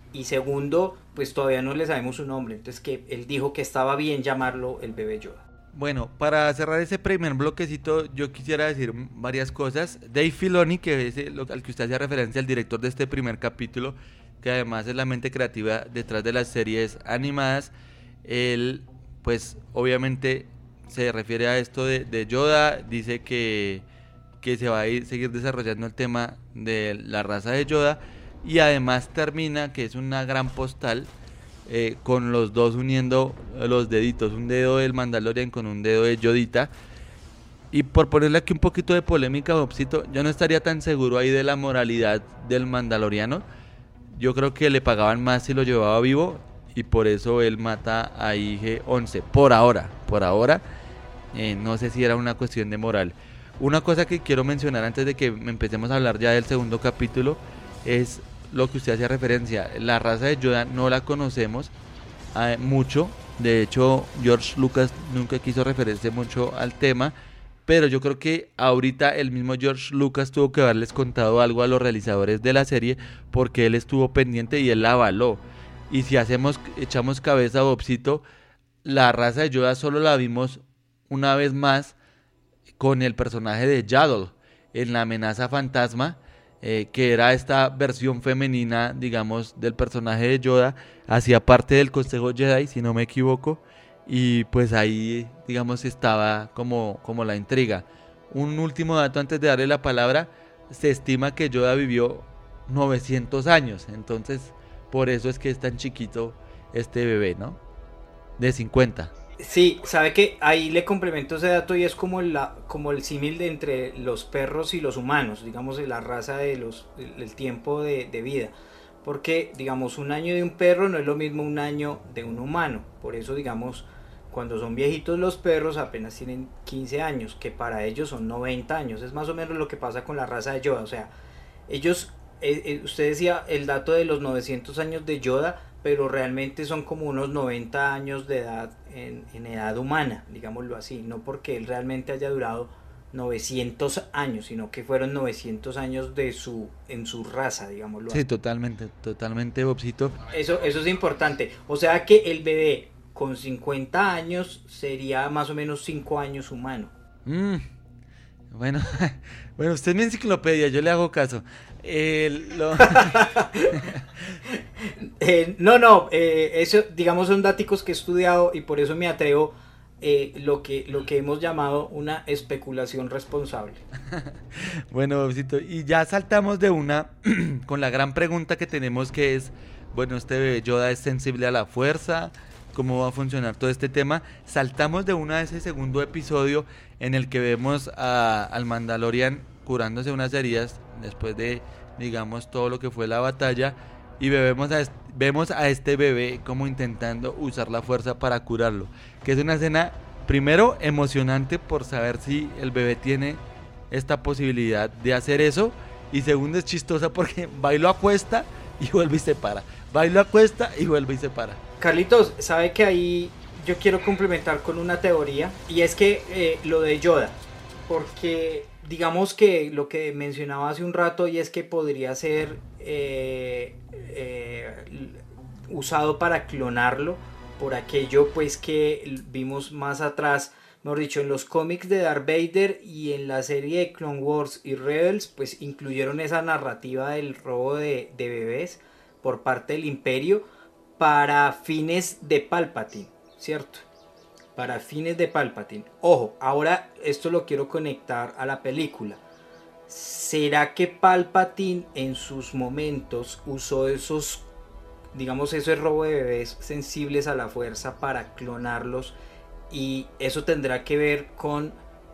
y segundo, pues todavía no le sabemos su nombre, entonces que él dijo que estaba bien llamarlo el bebé Yoda. Bueno, para cerrar ese primer bloquecito, yo quisiera decir varias cosas. Dave Filoni, que es al que usted hacía referencia, el director de este primer capítulo, que además es la mente creativa detrás de las series animadas, él, pues, obviamente se refiere a esto de Yoda, dice que se va a seguir desarrollando el tema de la raza de Yoda, y además termina, que es una gran postal, con los dos uniendo los deditos, un dedo del Mandalorian con un dedo de Yodita. Y por ponerle aquí un poquito de polémica, Bobcito, yo no estaría tan seguro ahí de la moralidad del Mandaloriano. Yo creo que le pagaban más si lo llevaba vivo, y por eso él mata a IG-11. Por ahora, no sé si era una cuestión de moral. Una cosa que quiero mencionar antes de que empecemos a hablar ya del segundo capítulo es lo que usted hacía referencia. La raza de Yoda no la conocemos mucho. De hecho, George Lucas nunca quiso referirse mucho al tema, pero yo creo que ahorita el mismo George Lucas tuvo que haberles contado algo a los realizadores de la serie, porque él estuvo pendiente y él la avaló. Y si echamos cabeza, Bobcito, la raza de Yoda solo la vimos una vez más con el personaje de Yaddle en La amenaza fantasma, que era esta versión femenina, digamos, del personaje de Yoda. Hacía parte del Consejo Jedi, si no me equivoco, y pues ahí, digamos, estaba como la intriga. Un último dato antes de darle la palabra: se estima que Yoda vivió 900 años, entonces por eso es que es tan chiquito este bebé, ¿no? De 50. Sí, sabe que ahí le complemento ese dato, y es como el símil de entre los perros y los humanos, digamos, la raza de el tiempo de vida, porque digamos un año de un perro no es lo mismo un año de un humano. Por eso, digamos, cuando son viejitos los perros apenas tienen 15 años, que para ellos son 90 años. Es más o menos lo que pasa con la raza de Yoda. O sea, ellos, usted decía el dato de los 900 años de Yoda, pero realmente son como unos 90 años de edad en edad humana, digámoslo así. No porque él realmente haya durado 900 años, sino que fueron 900 años en su raza, digámoslo así. Sí, totalmente, Bobcito. Eso es importante. O sea que el bebé con 50 años sería más o menos 5 años humano. Bueno, usted es mi enciclopedia, yo le hago caso. Eso, digamos, son datos que he estudiado, y por eso me atrevo lo que hemos llamado una especulación responsable. Bueno, Bobcito, y ya saltamos de una con la gran pregunta que tenemos, que es, bueno, ¿este bebé Yoda es sensible a la fuerza? ¿Cómo va a funcionar todo este tema? Saltamos de una a ese segundo episodio en el que vemos al Mandalorian curándose unas heridas después de, digamos, todo lo que fue la batalla, y vemos a este bebé como intentando usar la fuerza para curarlo, que es una escena, primero, emocionante por saber si el bebé tiene esta posibilidad de hacer eso, y segundo, es chistosa porque va y lo acuesta y vuelve y se para, va y lo acuesta y vuelve y se para. Carlitos, sabe que ahí yo quiero complementar con una teoría, y es que lo de Yoda, porque digamos que lo que mencionaba hace un rato, y es que podría ser usado para clonarlo, por aquello pues que vimos más atrás, mejor dicho, en los cómics de Darth Vader y en la serie de Clone Wars y Rebels, pues incluyeron esa narrativa del robo de bebés por parte del Imperio para fines de Palpatine, ¿cierto? Para fines de Palpatine. Ojo, ahora esto lo quiero conectar a la película. ¿Será que Palpatine en sus momentos usó ese robo de bebés sensibles a la fuerza para clonarlos? Y eso tendrá que ver con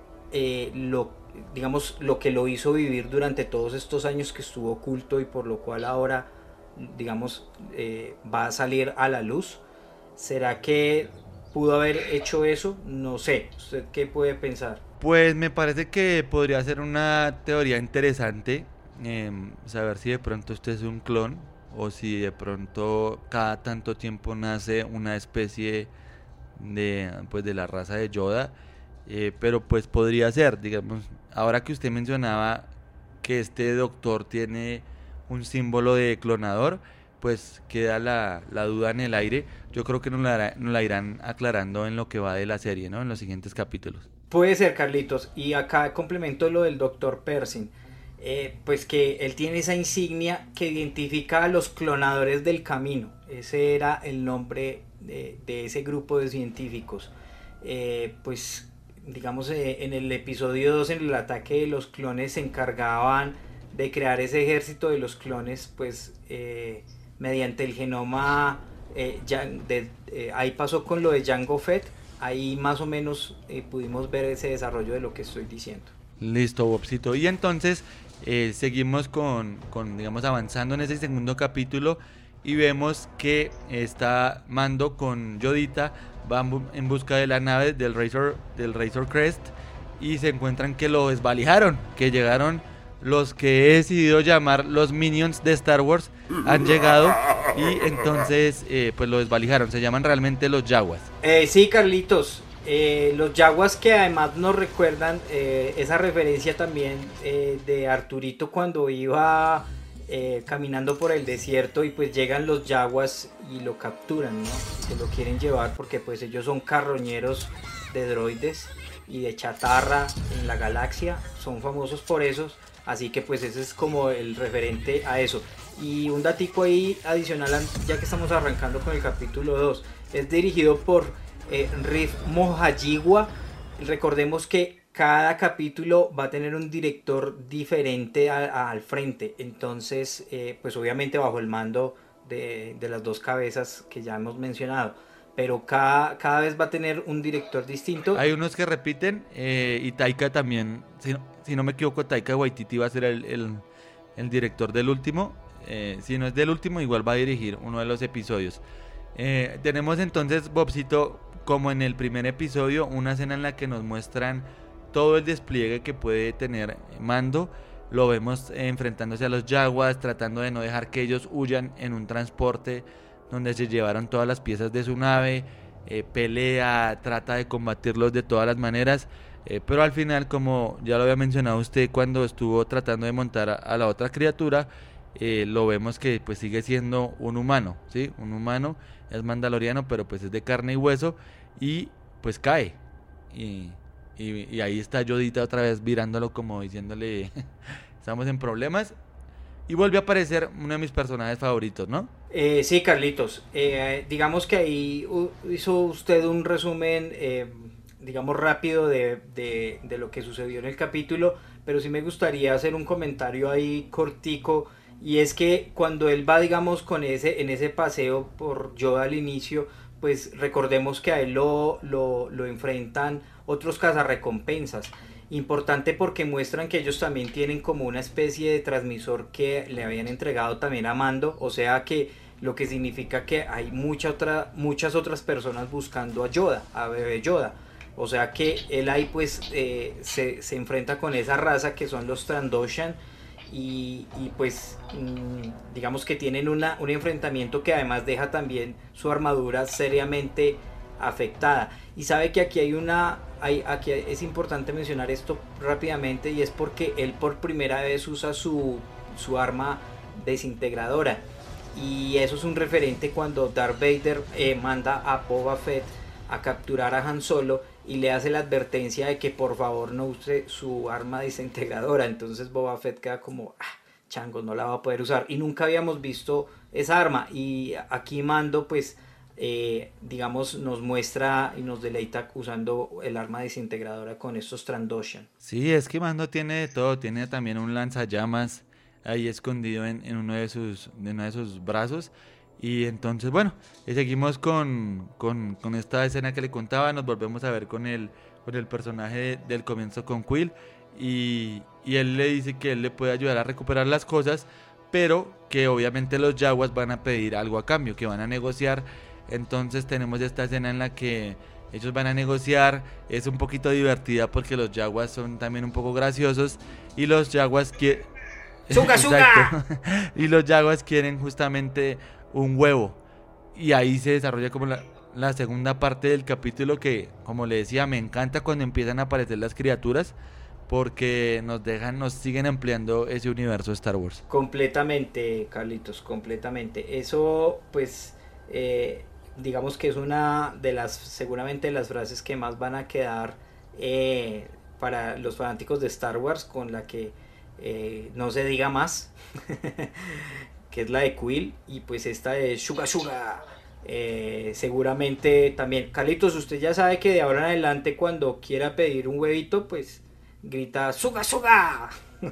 lo que lo hizo vivir durante todos estos años que estuvo oculto, y por lo cual ahora, digamos, va a salir a la luz. ¿Será que pudo haber hecho eso? No sé, ¿usted qué puede pensar? Pues me parece que podría ser una teoría interesante, saber si de pronto este es un clon, o si de pronto cada tanto tiempo nace una especie de la raza de Yoda, pero pues podría ser, digamos, ahora que usted mencionaba que este doctor tiene un símbolo de clonador, pues queda la duda en el aire. Yo creo que nos la irán aclarando en lo que va de la serie, ¿no? En los siguientes capítulos. Puede ser, Carlitos. Y acá complemento lo del Dr. Pershing. Pues que él tiene esa insignia que identifica a los clonadores del camino. Ese era el nombre de ese grupo de científicos. Pues digamos en el episodio 2, en el ataque de los clones, se encargaban de crear ese ejército de los clones, pues mediante el genoma. Ahí pasó con lo de Jango Fett. Ahí más o menos pudimos ver ese desarrollo de lo que estoy diciendo. Listo, Bobcito. Y entonces seguimos con, digamos, avanzando en ese segundo capítulo y vemos que está Mando con Yodita, van en busca de la nave del Razor Crest y se encuentran que lo desvalijaron, que llegaron los que he decidido llamar los Minions de Star Wars, han llegado y entonces pues lo desvalijaron, se llaman realmente los Yaguas. Sí, Carlitos. Los Yaguas, que además nos recuerdan esa referencia también de Arturito cuando iba caminando por el desierto y pues llegan los Yaguas y lo capturan, ¿no? Se lo quieren llevar porque pues ellos son carroñeros de droides y de chatarra en la galaxia, son famosos por eso, así que pues ese es como el referente a eso. Y un datico ahí adicional, ya que estamos arrancando con el capítulo 2, es dirigido por Rif Mohajiwa. Recordemos que cada capítulo va a tener un director diferente al frente, entonces pues obviamente bajo el mando de las dos cabezas que ya hemos mencionado, pero cada vez va a tener un director distinto. Hay unos que repiten y Taika también, si no me equivoco, Taika Waititi va a ser el director del último. Si no es del último, igual va a dirigir uno de los episodios. Tenemos entonces, Bobcito, como en el primer episodio, una escena en la que nos muestran todo el despliegue que puede tener Mando. Lo vemos enfrentándose a los Yaguas, tratando de no dejar que ellos huyan en un transporte donde se llevaron todas las piezas de su nave. Pelea, trata de combatirlos de todas las maneras, pero al final, como ya lo había mencionado usted cuando estuvo tratando de montar a la otra criatura, lo vemos que pues sigue siendo un humano, ¿sí? Un humano, es mandaloriano, pero pues es de carne y hueso y pues cae y ahí está Yodita otra vez mirándolo como diciéndole estamos en problemas, y vuelve a aparecer uno de mis personajes favoritos, ¿no? Sí, Carlitos, digamos que ahí hizo usted un resumen digamos rápido de lo que sucedió en el capítulo, pero sí me gustaría hacer un comentario ahí cortico. Y es que cuando él va, digamos, en ese paseo por Yoda al inicio, pues recordemos que a él lo enfrentan otros cazarrecompensas. Importante porque muestran que ellos también tienen como una especie de transmisor que le habían entregado también a Mando. O sea que lo que significa que hay muchas otras personas buscando a Yoda, a bebé Yoda. O sea que él ahí pues se enfrenta con esa raza que son los Trandoshan. Y pues digamos que tienen un enfrentamiento que además deja también su armadura seriamente afectada. Y sabe que aquí aquí es importante mencionar esto rápidamente, y es porque él por primera vez usa su arma desintegradora, y eso es un referente cuando Darth Vader manda a Boba Fett a capturar a Han Solo y le hace la advertencia de que por favor no use su arma desintegradora. Entonces Boba Fett queda como chango, no la va a poder usar, y nunca habíamos visto esa arma, y aquí Mando pues digamos nos muestra y nos deleita usando el arma desintegradora con estos Trandoshan. Sí, es que Mando tiene de todo, tiene también un lanzallamas ahí escondido en uno de sus brazos. Y entonces, bueno, seguimos con esta escena que le contaba. Nos volvemos a ver con el personaje del comienzo, con Quill, y él le dice que él le puede ayudar a recuperar las cosas, pero que obviamente los Yaguas van a pedir algo a cambio, que van a negociar. Entonces tenemos esta escena en la que ellos van a negociar. Es un poquito divertida porque los Yaguas son también un poco graciosos, y los Yaguas ¡Suga! Y los Yaguas quieren justamente un huevo, y ahí se desarrolla como la segunda parte del capítulo, que como le decía, me encanta cuando empiezan a aparecer las criaturas, porque nos siguen ampliando ese universo de Star Wars. Completamente, Carlitos, completamente. Eso, pues, digamos que es una de las, seguramente, de las frases que más van a quedar para los fanáticos de Star Wars, con la que no se diga más, que es la de Quill, y pues esta de Shuga Shuga. Seguramente también, Carlitos, usted ya sabe que de ahora en adelante cuando quiera pedir un huevito, pues grita Suga Suga.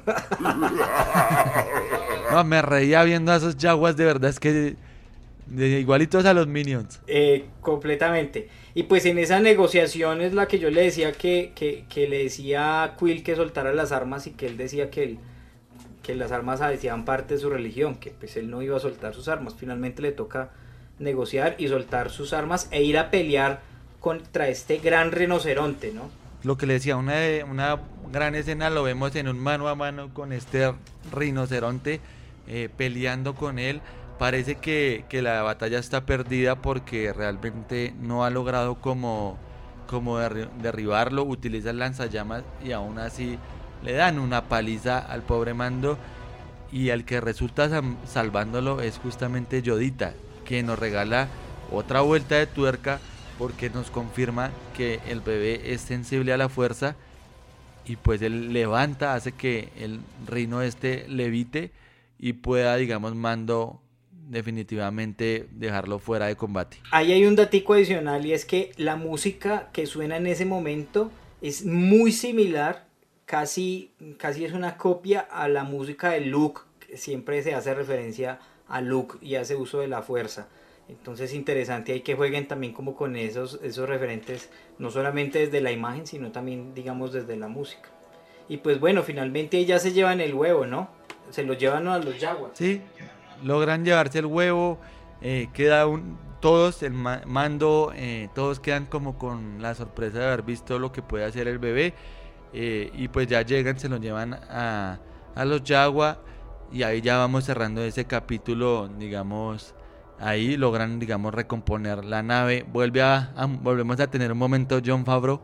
No, me reía viendo a esos Jaguars, de verdad es que igualitos a los Minions. Completamente. Y pues en esa negociación es la que yo le decía que le decía a Quill que soltara las armas, y que él decía que las armas hacían parte de su religión, que pues él no iba a soltar sus armas. Finalmente le toca negociar y soltar sus armas e ir a pelear contra este gran rinoceronte, ¿no? Lo que le decía, una gran escena lo vemos en un mano a mano con este rinoceronte, peleando con él. Parece que la batalla está perdida porque realmente no ha logrado como derribarlo. Utiliza el lanzallamas y aún así le dan una paliza al pobre Mando, y el que resulta salvándolo es justamente Yodita, que nos regala otra vuelta de tuerca, porque nos confirma que el bebé es sensible a la fuerza, y pues él levanta, hace que el rino levite y pueda, digamos, Mando definitivamente dejarlo fuera de combate. Ahí hay un datico adicional, y es que la música que suena en ese momento es muy similar, casi es una copia a la música de Luke, que siempre se hace referencia a Luke y hace uso de la fuerza. Entonces interesante ahí que jueguen también como con esos referentes, no solamente desde la imagen, sino también, digamos, desde la música. Y pues bueno, finalmente ya se llevan el huevo, ¿no? Se lo llevan a los Jaguars. Sí, logran llevarse el huevo, todos, el Mando, todos quedan como con la sorpresa de haber visto lo que puede hacer el bebé, y pues ya llegan, se lo llevan a los Jaguars, y ahí ya vamos cerrando ese capítulo, digamos. Ahí logran, digamos, recomponer la nave. Volvemos a tener un momento Jon Favreau,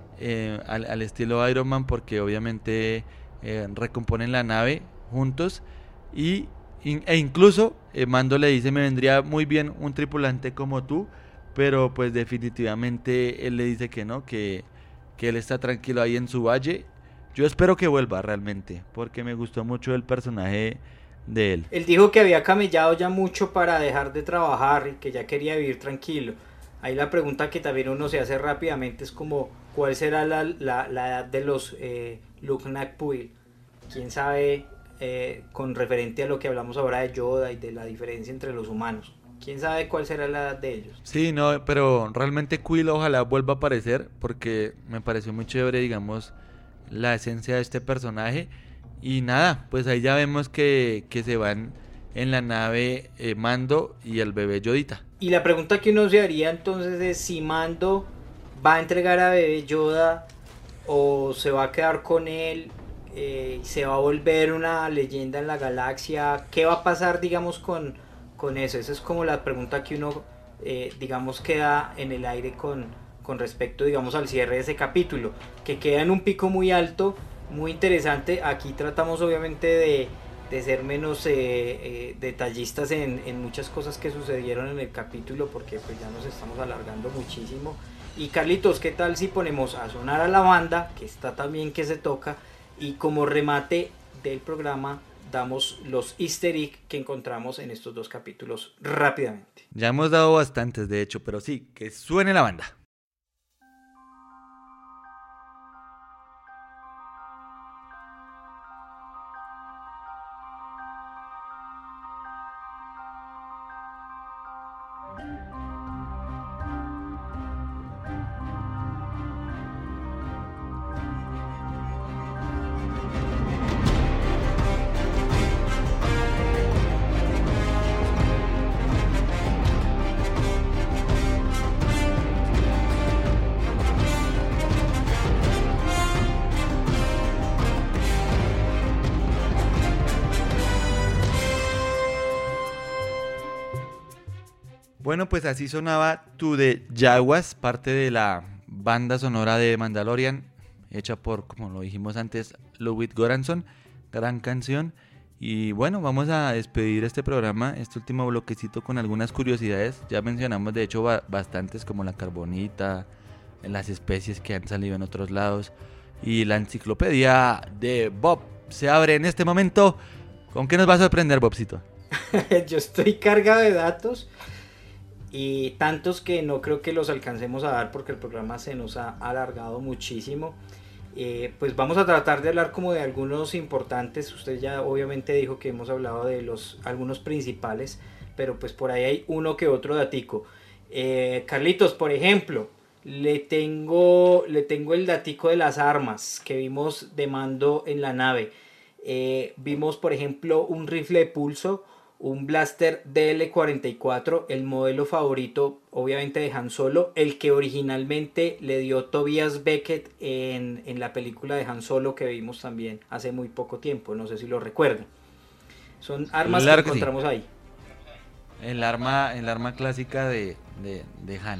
al estilo Iron Man, porque obviamente recomponen la nave juntos, e incluso Mando le dice: me vendría muy bien un tripulante como tú, pero pues definitivamente él le dice que no, que él está tranquilo ahí en su valle. Yo espero que vuelva realmente, porque me gustó mucho el personaje de él. Él dijo que había camellado ya mucho para dejar de trabajar y que ya quería vivir tranquilo. Ahí la pregunta que también uno se hace rápidamente es como, ¿cuál será la edad de los Luknak-Puil? ¿Quién sabe, con referente a lo que hablamos ahora de Yoda y de la diferencia entre los humanos? ¿Quién sabe cuál será la edad de ellos? Sí, no, pero realmente Quill ojalá vuelva a aparecer, porque me pareció muy chévere, digamos, la esencia de este personaje. Y nada, pues ahí ya vemos que se van en la nave Mando y el bebé Yodita. Y la pregunta que uno se haría entonces es si Mando va a entregar a bebé Yoda o se va a quedar con él, se va a volver una leyenda en la galaxia. ¿Qué va a pasar, digamos, con eso? Esa es como la pregunta que uno, digamos, queda en el aire con respecto, digamos, al cierre de ese capítulo, que queda en un pico muy alto, muy interesante. Aquí tratamos obviamente de ser menos detallistas en muchas cosas que sucedieron en el capítulo, porque pues ya nos estamos alargando muchísimo. Y Carlitos, ¿qué tal si ponemos a sonar a la banda, que está también que se toca, y como remate del programa damos los easter eggs que encontramos en estos dos capítulos rápidamente? Ya hemos dado bastantes, de hecho, pero sí, que suene la banda. Bueno, pues así sonaba To The Jaguars, parte de la banda sonora de Mandalorian. hecha por, como lo dijimos antes, Ludwig Göransson, gran canción. Y bueno, vamos a despedir este programa, este último bloquecito con algunas curiosidades. Ya mencionamos de hecho bastantes, como la carbonita, las especies que han salido en otros lados. Y la enciclopedia de Bob se abre en este momento. ¿Con qué nos va a sorprender, Bobcito? Yo estoy cargado de datos y tantos que no creo que los alcancemos a dar porque el programa se nos ha alargado muchísimo. Pues vamos a tratar de hablar como de algunos importantes. Usted ya obviamente dijo que hemos hablado de algunos principales, pero pues por ahí hay uno que otro datico. Carlitos, por ejemplo, le tengo el datico de las armas que vimos de mando en la nave. Vimos por ejemplo un rifle de pulso, un blaster DL-44, el modelo favorito obviamente de Han Solo, el que originalmente le dio Tobias Beckett en la película de Han Solo que vimos también hace muy poco tiempo, no sé si lo recuerdan. Son armas que encontramos ahí. El arma clásica de Han.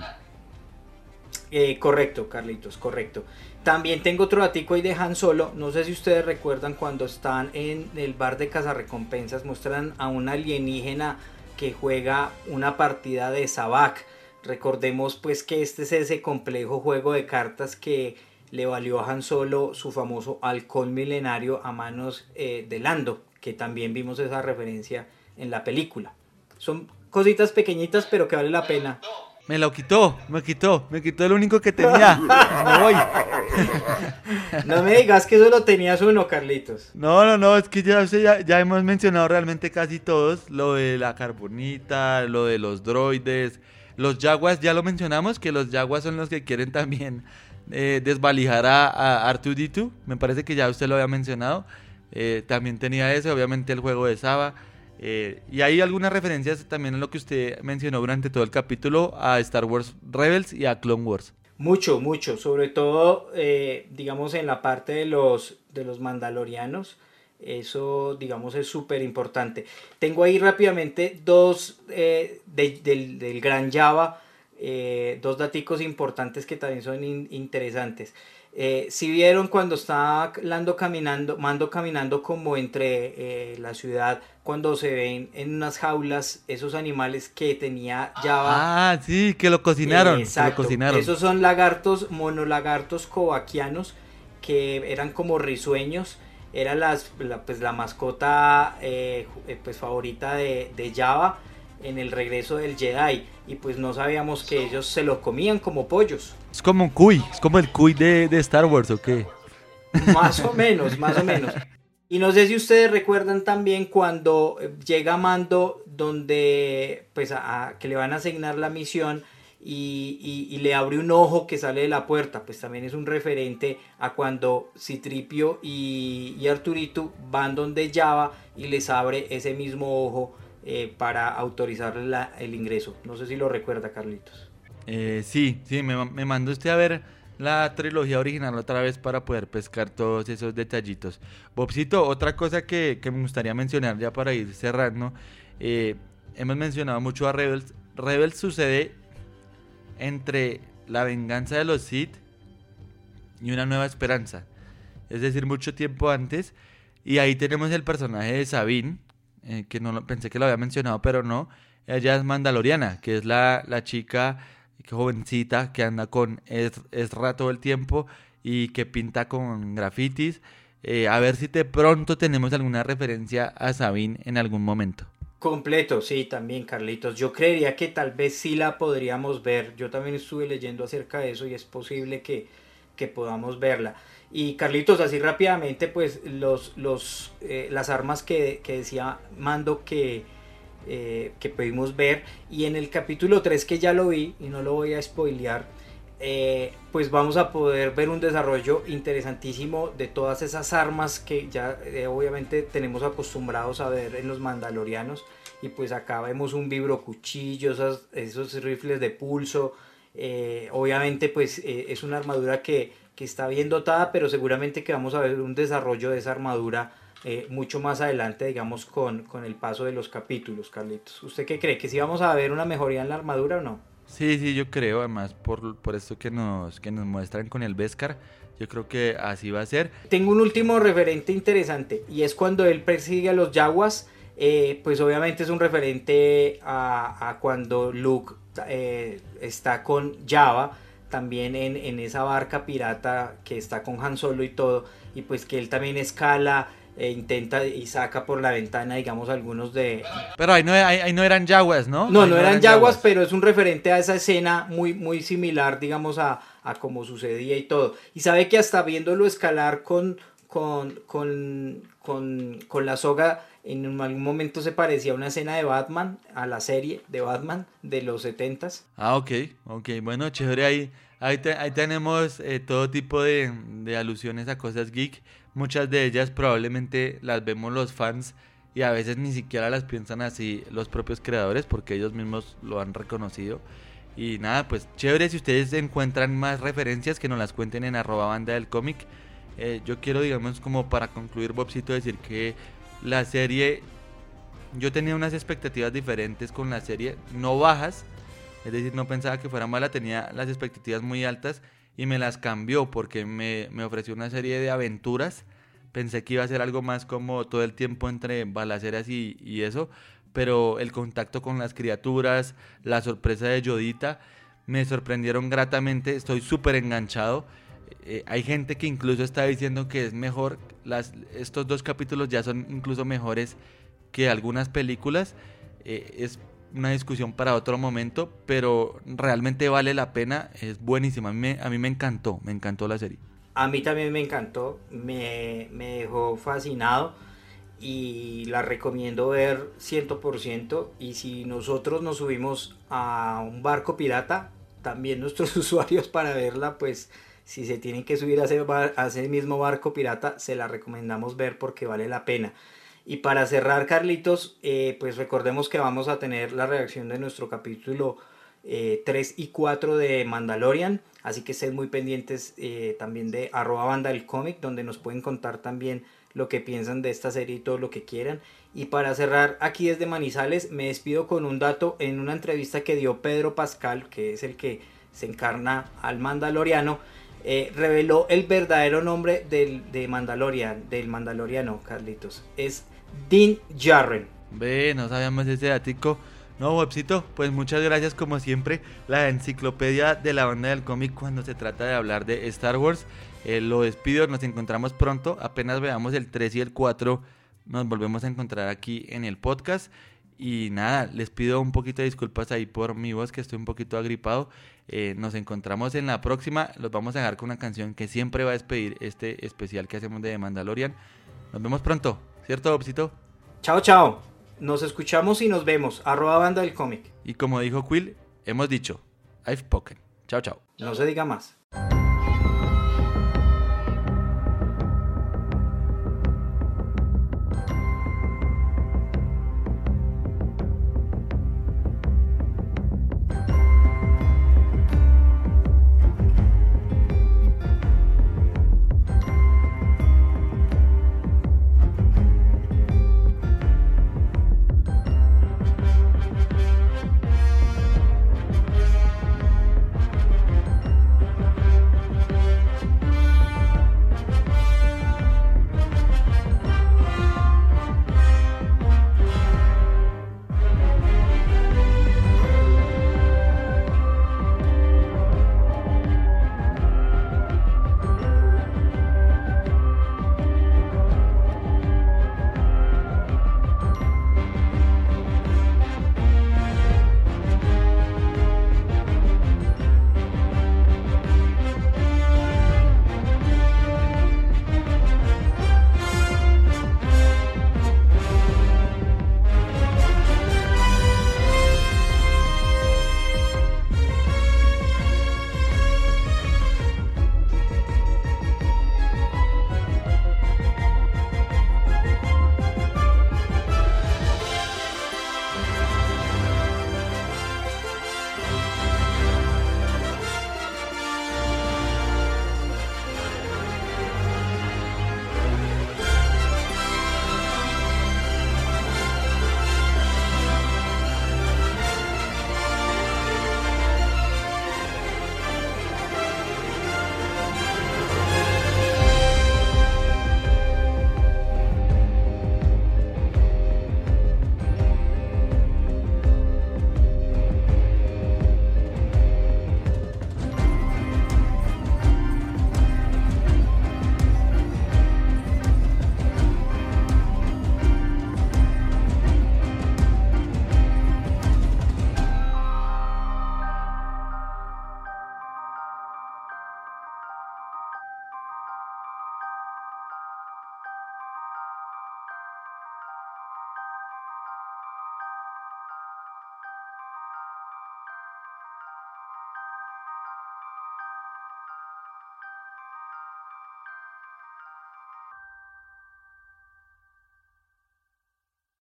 Correcto, Carlitos, correcto. También tengo otro datico ahí de Han Solo. No sé si ustedes recuerdan cuando están en el bar de cazarrecompensas, muestran a un alienígena que juega una partida de Sabacc. Recordemos pues que este es ese complejo juego de cartas que le valió a Han Solo su famoso halcón milenario a manos de Lando, que también vimos esa referencia en la película. Son cositas pequeñitas pero que vale la pena. Me quitó el único que tenía. Me voy. No me digas que solo tenías uno, Carlitos. No, es que ya hemos mencionado realmente casi todos. Lo de la carbonita, lo de los droides, los Jaguars, ya lo mencionamos, que los Jaguars son los que quieren también desvalijar a R2-D2. Me parece que ya usted lo había mencionado. También tenía ese, obviamente el juego de Saba. Y hay algunas referencias también en lo que usted mencionó durante todo el capítulo a Star Wars Rebels y a Clone Wars. Mucho, sobre todo digamos en la parte de los mandalorianos. Eso digamos es súper importante. Tengo ahí rápidamente dos del Gran Java, dos daticos importantes que también son interesantes. Si vieron cuando estaba Mando caminando como entre la ciudad, cuando se ven en unas jaulas esos animales que tenía Java. Ah, sí, que lo cocinaron. Exacto. Esos son monolagartos kovakianos que eran como risueños. Era la mascota pues favorita de Java en el regreso del Jedi, y pues no sabíamos que ellos se lo comían como pollos. Es como un cuy, es como el cuy de Star Wars, ¿o qué? Más o menos. Y no sé si ustedes recuerdan también cuando llega Mando, donde pues que le van a asignar la misión y le abre un ojo que sale de la puerta. Pues también es un referente a cuando C-3PO y Arturito van donde Java y les abre ese mismo ojo para autorizarle el ingreso. No sé si lo recuerda, Carlitos. Sí, me mandó usted a ver la trilogía original otra vez para poder pescar todos esos detallitos. Bobcito, otra cosa que me gustaría mencionar ya para ir cerrando, hemos mencionado mucho a Rebels. Rebels sucede entre la venganza de los Sith y una nueva esperanza, es decir, mucho tiempo antes, y ahí tenemos el personaje de Sabine, que pensé que lo había mencionado, pero no. Ella es mandaloriana, que es la chica jovencita que anda con Ezra todo el tiempo y que pinta con grafitis. A ver si de pronto tenemos alguna referencia a Sabine en algún momento. Completo, sí, también, Carlitos. Yo creería que tal vez sí la podríamos ver. Yo también estuve leyendo acerca de eso y es posible que podamos verla. Y Carlitos, así rápidamente, pues las armas que decía Mando que pudimos ver, y en el capítulo 3 que ya lo vi y no lo voy a spoilear, pues vamos a poder ver un desarrollo interesantísimo de todas esas armas que ya obviamente tenemos acostumbrados a ver en los mandalorianos, y pues acá vemos un vibrocuchillo, esos rifles de pulso, obviamente pues es una armadura que está bien dotada, pero seguramente que vamos a ver un desarrollo de esa armadura mucho más adelante, digamos, con el paso de los capítulos, Carlitos. ¿Usted qué cree? ¿Que sí vamos a ver una mejoría en la armadura o no? Sí, yo creo, además por esto que nos muestran con el Beskar, yo creo que así va a ser. Tengo un último referente interesante y es cuando él persigue a los Yaguas, pues obviamente es un referente a cuando Luke está con Jabba, también en esa barca pirata que está con Han Solo y todo, y pues que él también escala, intenta y saca por la ventana, digamos, algunos de... Pero ahí no eran Yaguas, ¿no? No, Ahí no eran Yaguas, pero es un referente a esa escena muy similar, digamos, a cómo sucedía y todo. Y sabe que hasta viéndolo escalar con la soga, en algún momento se parecía a una escena de Batman, a la serie de Batman de los 70s. Ah, ok, bueno, chévere, ahí tenemos todo tipo de alusiones a cosas geek. Muchas de ellas probablemente las vemos los fans y a veces ni siquiera las piensan así los propios creadores porque ellos mismos lo han reconocido. Y nada, pues chévere, si ustedes encuentran más referencias que nos las cuenten en @bandadelcomic. Yo quiero, digamos, como para concluir, Bobcito, decir que la serie, yo tenía unas expectativas diferentes con la serie, no bajas, es decir, no pensaba que fuera mala, tenía las expectativas muy altas y me las cambió porque me ofreció una serie de aventuras. Pensé que iba a ser algo más como todo el tiempo entre balaceras y eso, pero el contacto con las criaturas, la sorpresa de Yodita, me sorprendieron gratamente, estoy súper enganchado. Hay gente que incluso está diciendo que es mejor, estos 2 capítulos ya son incluso mejores que algunas películas. Es una discusión para otro momento, pero realmente vale la pena, es buenísima. A mí me encantó la serie. A mí también me encantó, me dejó fascinado y la recomiendo ver 100%. Y si nosotros nos subimos a un barco pirata, también nuestros usuarios para verla, pues si se tienen que subir a ese mismo barco pirata, se la recomendamos ver porque vale la pena. Y para cerrar, Carlitos, pues recordemos que vamos a tener la reacción de nuestro capítulo 3 y 4 de Mandalorian, así que estén muy pendientes también de @bandadelcomic, donde nos pueden contar también lo que piensan de esta serie y todo lo que quieran. Y para cerrar, aquí desde Manizales, me despido con un dato en una entrevista que dio Pedro Pascal, que es el que se encarna al Mandaloriano. Reveló el verdadero nombre del Mandaloriano, Carlitos. Es Din Djarin. No sabíamos ese datico. No, Bobcito, pues muchas gracias como siempre. La enciclopedia de la banda del cómic cuando se trata de hablar de Star Wars. Lo despido, nos encontramos pronto. Apenas veamos el 3 y el 4, nos volvemos a encontrar aquí en el podcast. Y nada, les pido un poquito de disculpas ahí por mi voz, que estoy un poquito agripado. Nos encontramos en la próxima. Los vamos a dejar con una canción que siempre va a despedir este especial que hacemos de Mandalorian. Nos vemos pronto, ¿cierto, Bobcito? Chao. Nos escuchamos y nos vemos. @bandadelcomic. Y como dijo Quill, hemos dicho, I've spoken. Chao. No se diga más.